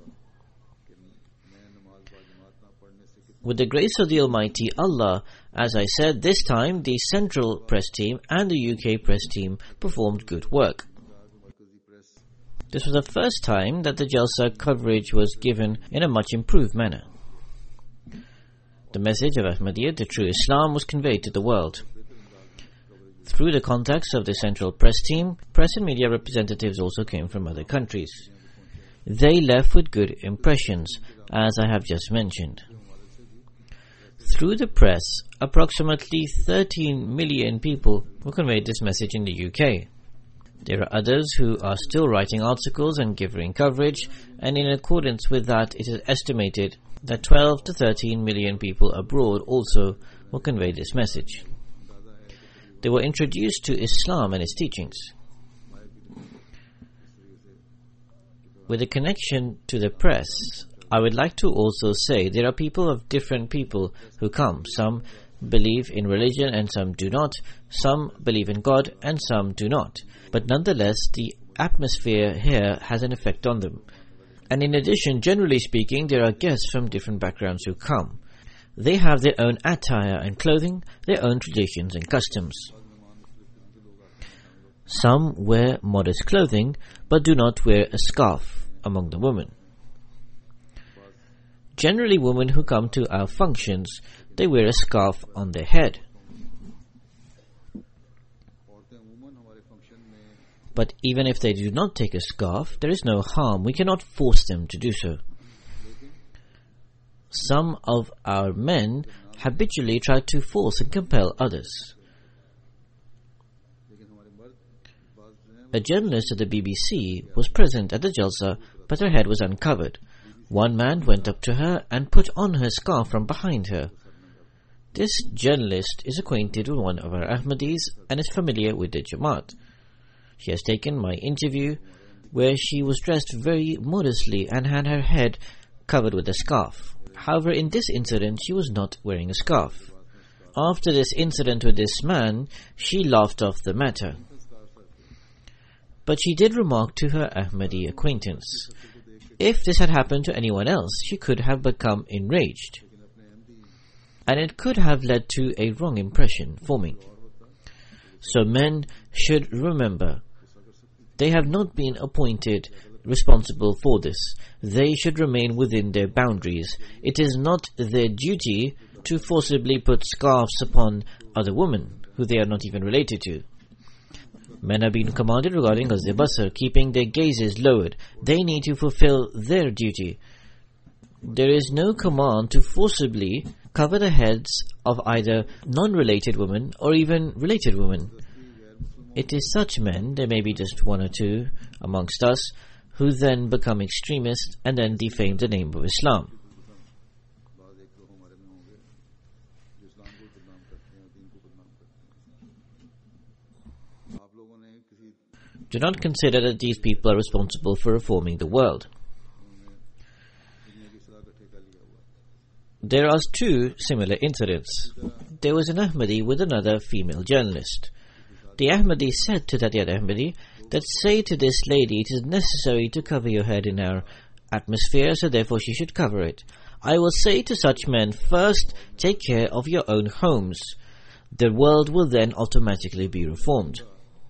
With the grace of the Almighty Allah, as I said, this time the Central Press Team and the U K Press Team performed good work. This was the first time that the Jalsa coverage was given in a much improved manner. The message of Ahmadiyya, the true Islam, was conveyed to the world. Through the contacts of the Central Press Team, press and media representatives also came from other countries. They left with good impressions, as I have just mentioned. Through the press, approximately thirteen million people were conveyed this message in the U K. There are others who are still writing articles and giving coverage, and in accordance with that, it is estimated that twelve to thirteen million people abroad also will convey this message. They were introduced to Islam and its teachings. With a connection to the press, I would like to also say there are people of different people who come. Some believe in religion and some do not. Some believe in God and some do not. But nonetheless, the atmosphere here has an effect on them. And in addition, generally speaking, there are guests from different backgrounds who come. They have their own attire and clothing, their own traditions and customs. Some wear modest clothing, but do not wear a scarf among the women. Generally, women who come to our functions, they wear a scarf on their head. But even if they do not take a scarf, there is no harm. We cannot force them to do so. Some of our men habitually try to force and compel others. A journalist at the B B C was present at the Jalsa, but her head was uncovered. One man went up to her and put on her scarf from behind her. This journalist is acquainted with one of our Ahmadis and is familiar with the Jamaat. She has taken my interview, where she was dressed very modestly and had her head covered with a scarf. However, in this incident, she was not wearing a scarf. After this incident with this man, she laughed off the matter. But she did remark to her Ahmadi acquaintance, if this had happened to anyone else, she could have become enraged, and it could have led to a wrong impression forming. So men should remember, they have not been appointed responsible for this. They should remain within their boundaries. It is not their duty to forcibly put scarves upon other women who they are not even related to. Men have been commanded regarding Ghazw Basar, keeping their gazes lowered. They need to fulfill their duty. There is no command to forcibly cover the heads of either non-related women or even related women. It is such men, there may be just one or two amongst us, who then become extremists and then defame the name of Islam. Do not consider that these people are responsible for reforming the world. There are two similar incidents. There was an Ahmadi with another female journalist. The Ahmadi said to that other Ahmadi that say to this lady, it is necessary to cover your head in our atmosphere, so therefore she should cover it. I will say to such men, first take care of your own homes. The world will then automatically be reformed.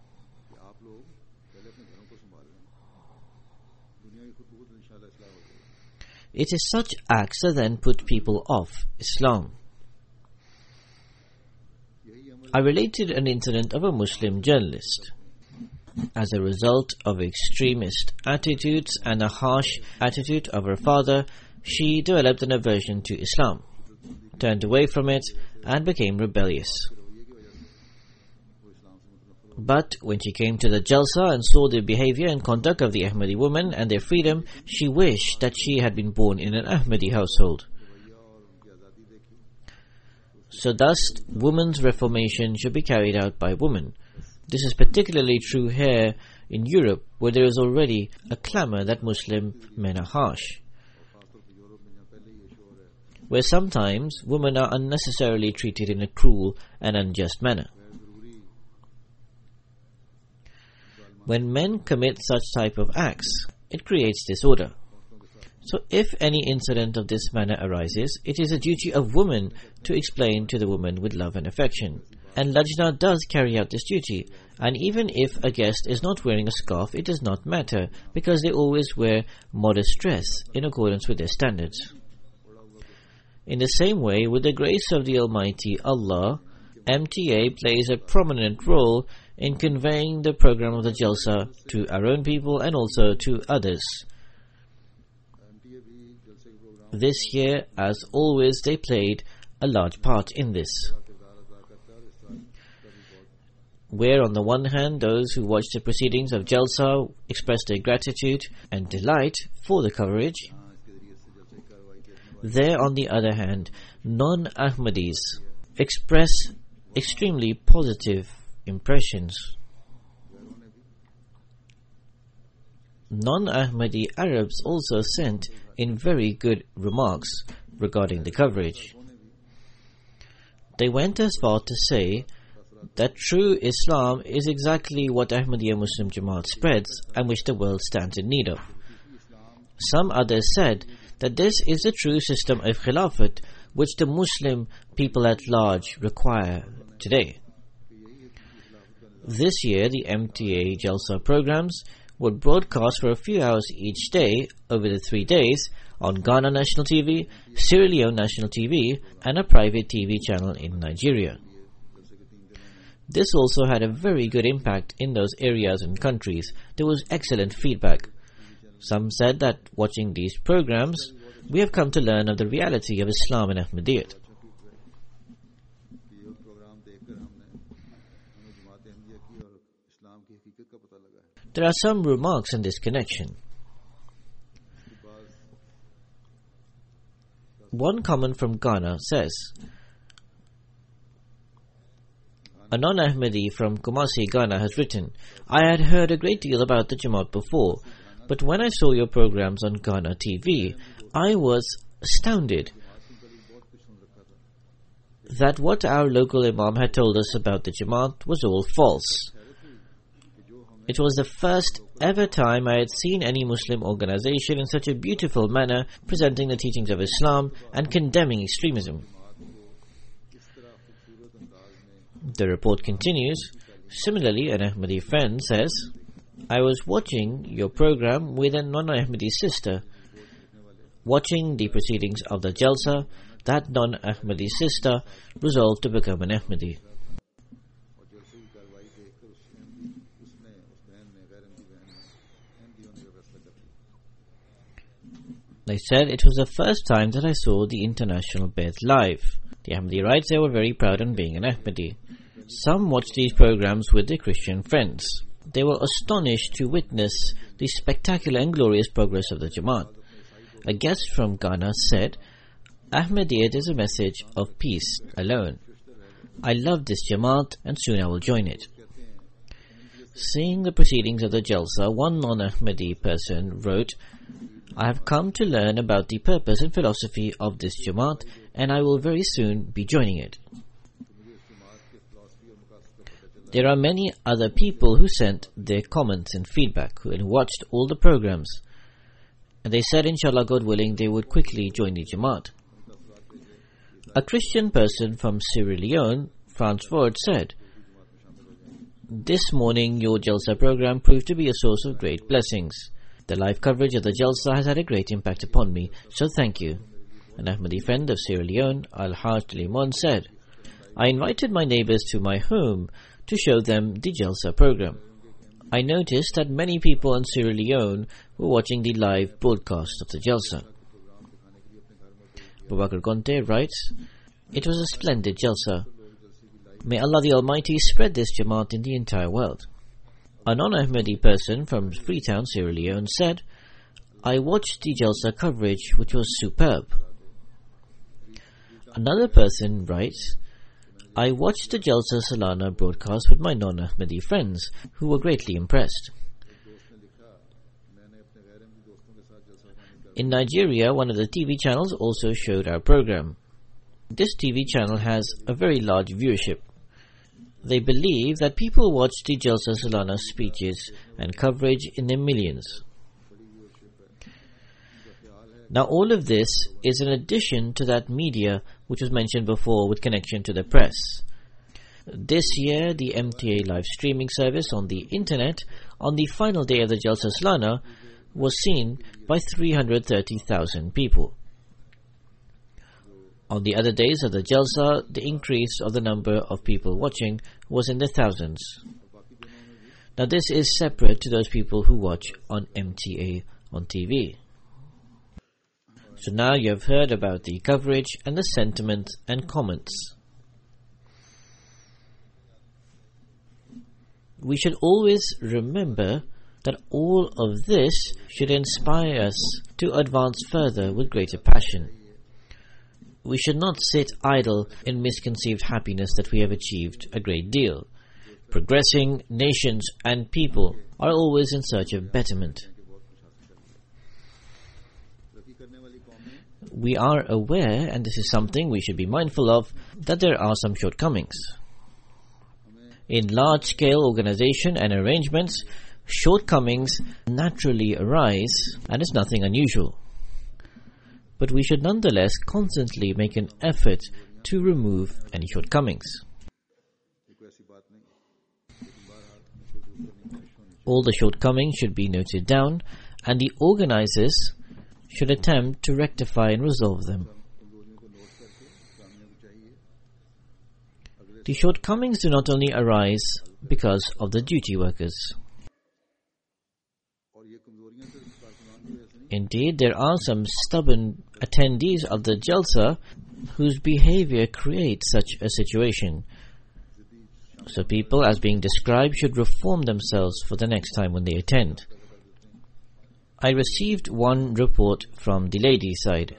It is such acts that then put people off Islam. I related an incident of a Muslim journalist. As a result of extremist attitudes and a harsh attitude of her father, she developed an aversion to Islam, turned away from it, and became rebellious. But when she came to the Jalsa and saw the behavior and conduct of the Ahmadi women and their freedom, she wished that she had been born in an Ahmadi household. So thus, women's reformation should be carried out by women. This is particularly true here in Europe, where there is already a clamour that Muslim men are harsh, where sometimes women are unnecessarily treated in a cruel and unjust manner. When men commit such type of acts, it creates disorder. So if any incident of this manner arises, it is a duty of women to explain to the woman with love and affection. And Lajna does carry out this duty. And even if a guest is not wearing a scarf, it does not matter, because they always wear modest dress in accordance with their standards. In the same way, with the grace of the Almighty Allah, M T A plays a prominent role in conveying the program of the Jalsa to our own people and also to others. This year, as always, they played a large part in this, where on the one hand those who watched the proceedings of Jalsa expressed their gratitude and delight for the coverage, There, on the other hand, non-Ahmadis express extremely positive impressions. Non-Ahmadi Arabs also sent in very good remarks regarding the coverage. They went as far to say that true Islam is exactly what Ahmadiyya Muslim Jamaat spreads and which the world stands in need of. Some others said that this is the true system of Khilafat which the Muslim people at large require today. This year, the M T A Jalsa programs would broadcast for a few hours each day over the three days on Ghana National T V, Sierra Leone National T V, and a private T V channel in Nigeria. This also had a very good impact in those areas and countries. There was excellent feedback. Some said that watching these programs, we have come to learn of the reality of Islam and Ahmadiyyat. There are some remarks in this connection. One comment from Ghana says, a non-Ahmadi from Kumasi, Ghana has written, I had heard a great deal about the Jamaat before, but when I saw your programs on Ghana T V, I was astounded that what our local Imam had told us about the Jamaat was all false. It was the first ever time I had seen any Muslim organization in such a beautiful manner presenting the teachings of Islam and condemning extremism. The report continues. Similarly, an Ahmadi friend says, I was watching your program with a non-Ahmadi sister. Watching the proceedings of the Jalsa, that non-Ahmadi sister resolved to become an Ahmadi. They said it was the first time that I saw the international Beth live. The Ahmadi writes they were very proud on being an Ahmadi. Some watched these programs with their Christian friends. They were astonished to witness the spectacular and glorious progress of the Jamaat. A guest from Ghana said, Ahmadiyyat is a message of peace alone. I love this Jamaat and soon I will join it. Seeing the proceedings of the Jalsa, one non-Ahmadi person wrote, I have come to learn about the purpose and philosophy of this Jamaat and I will very soon be joining it. There are many other people who sent their comments and feedback who had watched all the programs, and they said inshallah God willing they would quickly join the Jamaat. A Christian person from Sierra Leone, Franz Ford, said, This morning your Jalsa program proved to be a source of great blessings. The live coverage of the Jalsa has had a great impact upon me, so thank you. An Ahmadi friend of Sierra Leone, Al-Haj Limon, said, I invited my neighbors to my home to show them the Jalsa program. I noticed that many people in Sierra Leone were watching the live broadcast of the Jalsa. Babakar Gonte writes, It was a splendid Jalsa. May Allah the Almighty spread this Jamaat in the entire world. A non-Ahmadi person from Freetown, Sierra Leone said, I watched the Jalsa coverage which was superb. Another person writes, I watched the Jalsa Salana broadcast with my non-Ahmadi friends who were greatly impressed. In Nigeria, one of the T V channels also showed our program. This T V channel has a very large viewership. They believe that people watch the Jalsa Salana speeches and coverage in their millions. Now all of this is in addition to that media which was mentioned before with connection to the press. This year, the M T A live streaming service on the internet on the final day of the Jalsa Salana was seen by three hundred thirty thousand people. On the other days of the Jalsa, the increase of the number of people watching was in the thousands. Now this is separate to those people who watch on M T A on T V. So now you have heard about the coverage and the sentiment and comments. We should always remember that all of this should inspire us to advance further with greater passion. We should not sit idle in misconceived happiness that we have achieved a great deal. Progressing nations and people are always in search of betterment. We are aware, and this is something we should be mindful of, that there are some shortcomings. In large-scale organization and arrangements, shortcomings naturally arise, and it's nothing unusual. But we should nonetheless constantly make an effort to remove any shortcomings. All the shortcomings should be noted down, and the organizers should attempt to rectify and resolve them. The shortcomings do not only arise because of the duty workers. Indeed, there are some stubborn attendees of the Jalsa whose behavior creates such a situation. So people, as being described, should reform themselves for the next time when they attend. I received one report from the ladies' side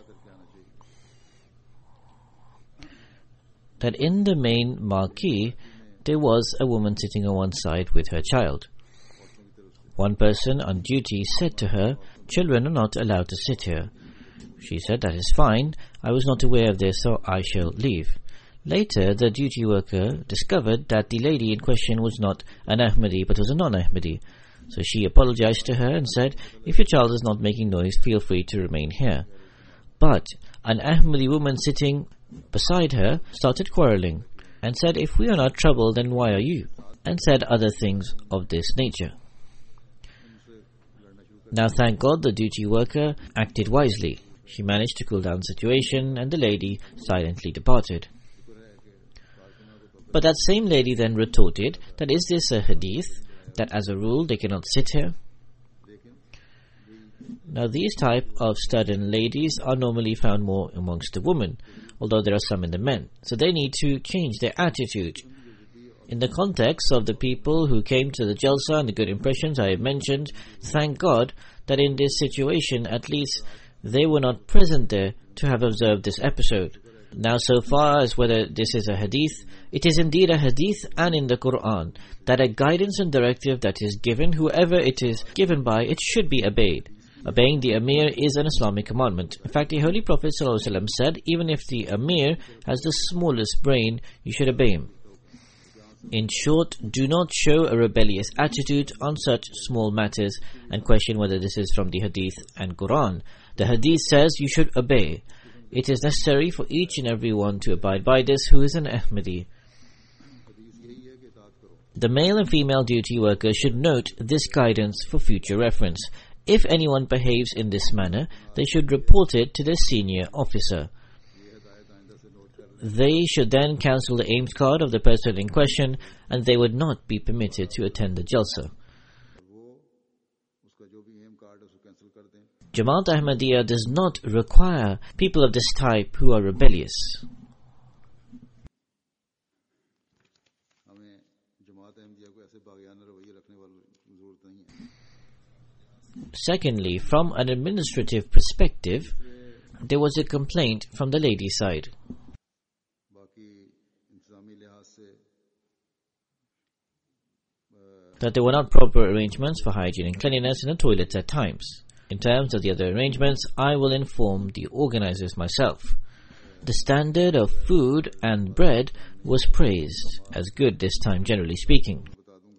that in the main marquee there was a woman sitting on one side with her child. One person on duty said to her, "Children are not allowed to sit here." She said, "That is fine. I was not aware of this, so I shall leave." Later, the duty worker discovered that the lady in question was not an Ahmadi but was a non-Ahmadi. So she apologized to her and said, "If your child is not making noise, feel free to remain here." But an Ahmadi woman sitting beside her started quarreling and said, "If we are not troubled, then why are you?" and said other things of this nature. Now, thank God, the duty worker acted wisely. She managed to cool down the situation, and the lady silently departed. But that same lady then retorted that is this a hadith, that as a rule they cannot sit here? Now, these type of stubborn ladies are normally found more amongst the women, although there are some in the men. So they need to change their attitude. In the context of the people who came to the Jalsa and the good impressions I have mentioned, thank God that in this situation at least they were not present there to have observed this episode. Now, so far as whether this is a hadith, it is indeed a hadith and in the Quran that a guidance and directive that is given, whoever it is given by, it should be obeyed. Obeying the Amir is an Islamic commandment. In fact, the Holy Prophet ﷺ said, even if the Amir has the smallest brain, you should obey him. In short, do not show a rebellious attitude on such small matters and question whether this is from the Hadith and Quran. The Hadith says you should obey. It is necessary for each and every one to abide by this who is an Ahmadi. The male and female duty workers should note this guidance for future reference. If anyone behaves in this manner, they should report it to their senior officer. They should then cancel the aims card of the person in question, and they would not be permitted to attend the Jalsa. Jamaat Ahmadiyya does not require people of this type who are rebellious. Secondly, from an administrative perspective, there was a complaint from the ladies' side. That there were not proper arrangements for hygiene and cleanliness in the toilets at times. In terms of the other arrangements, I will inform the organizers myself. The standard of food and bread was praised as good this time, generally speaking.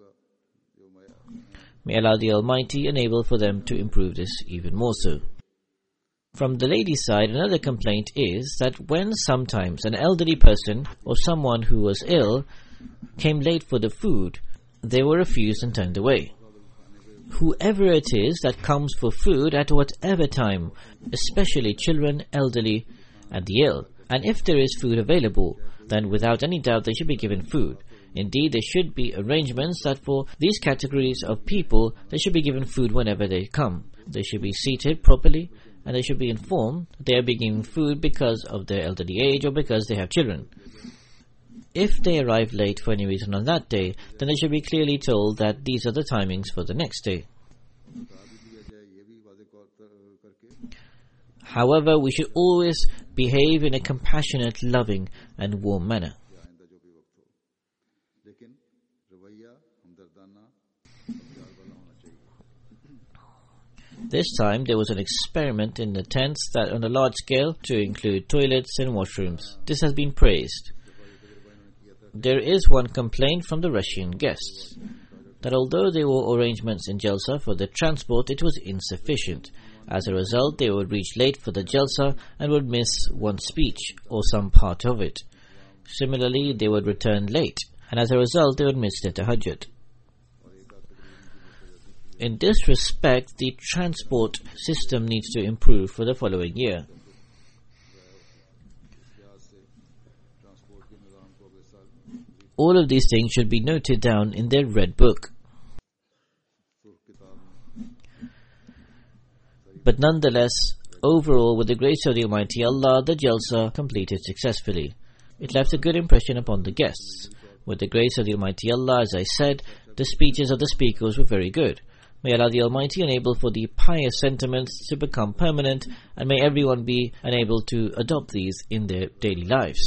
May Allah the Almighty enable for them to improve this even more so. From the ladies' side, another complaint is that when sometimes an elderly person or someone who was ill came late for the food, they were refused and turned away. Whoever it is that comes for food at whatever time, especially children, elderly, and the ill, and if there is food available, then without any doubt they should be given food. Indeed, there should be arrangements that for these categories of people, they should be given food whenever they come. They should be seated properly, and they should be informed they are being given food because of their elderly age or because they have children. If they arrive late for any reason on that day, then they should be clearly told that these are the timings for the next day. However, we should always behave in a compassionate, loving and warm manner. This time there was an experiment in the tents that on a large scale to include toilets and washrooms. This has been praised. There is one complaint from the Russian guests, that although there were arrangements in Jalsa for the transport, it was insufficient. As a result, they would reach late for the Jalsa and would miss one speech or some part of it. Similarly, they would return late, and as a result, they would miss the Tahajjud. In this respect, the transport system needs to improve for the following year. All of these things should be noted down in their red book. But nonetheless, overall, with the grace of the Almighty Allah, the Jalsa completed successfully. It left a good impression upon the guests. With the grace of the Almighty Allah, as I said, the speeches of the speakers were very good. May Allah the Almighty enable for the pious sentiments to become permanent, and may everyone be enabled to adopt these in their daily lives.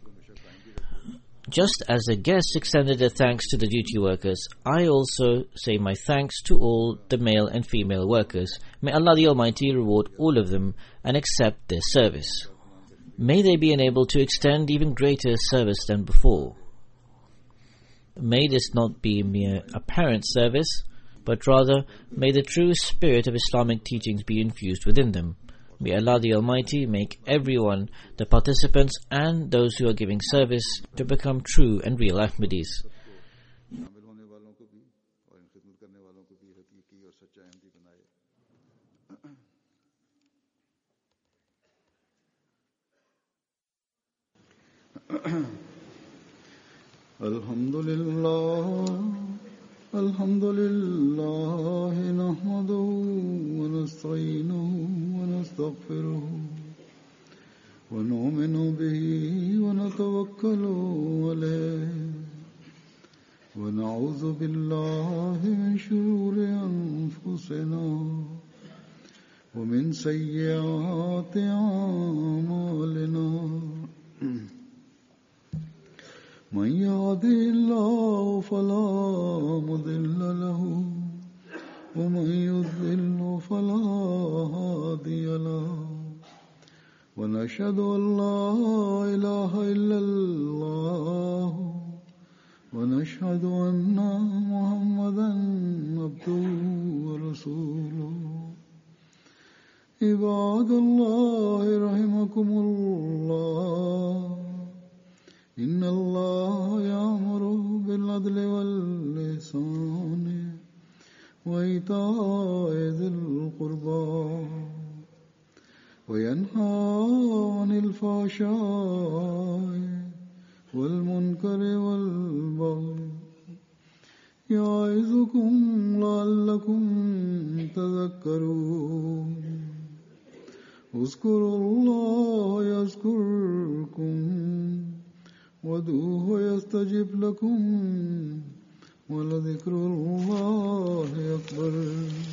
Just as the guests extended their thanks to the duty workers, I also say my thanks to all the male and female workers. May Allah the Almighty reward all of them and accept their service. May they be enabled to extend even greater service than before. May this not be mere apparent service, but rather may the true spirit of Islamic teachings be infused within them. May Allah the Almighty make everyone, the participants and those who are giving service, to become true and real Ahmadis. Alhamdulillah, Alhamdulillah, nahmaduhu wa nasta'inuhu wa nastaghfiruhu wa nu'minu bihi wa natawakkalu alayhi wa na'udhu billahi min shururi anfusina wa min sayyiati a'malina. من يهده الله فلا مضل له ومن يضلل فلا هادي له ونشهد أن لا إله إلا الله ونشهد أن محمدا عبده ورسوله. عباد الله رحمكم الله، إن الله يأمر بالعدل والإحسان وإيتاء ذي القربى وينهى عن الفحشاء والمنكر والبغي يعظكم لعلكم تذكرون. اذكروا الله يذكركم وادعوه يستجب لكم ولذكر الله أكبر.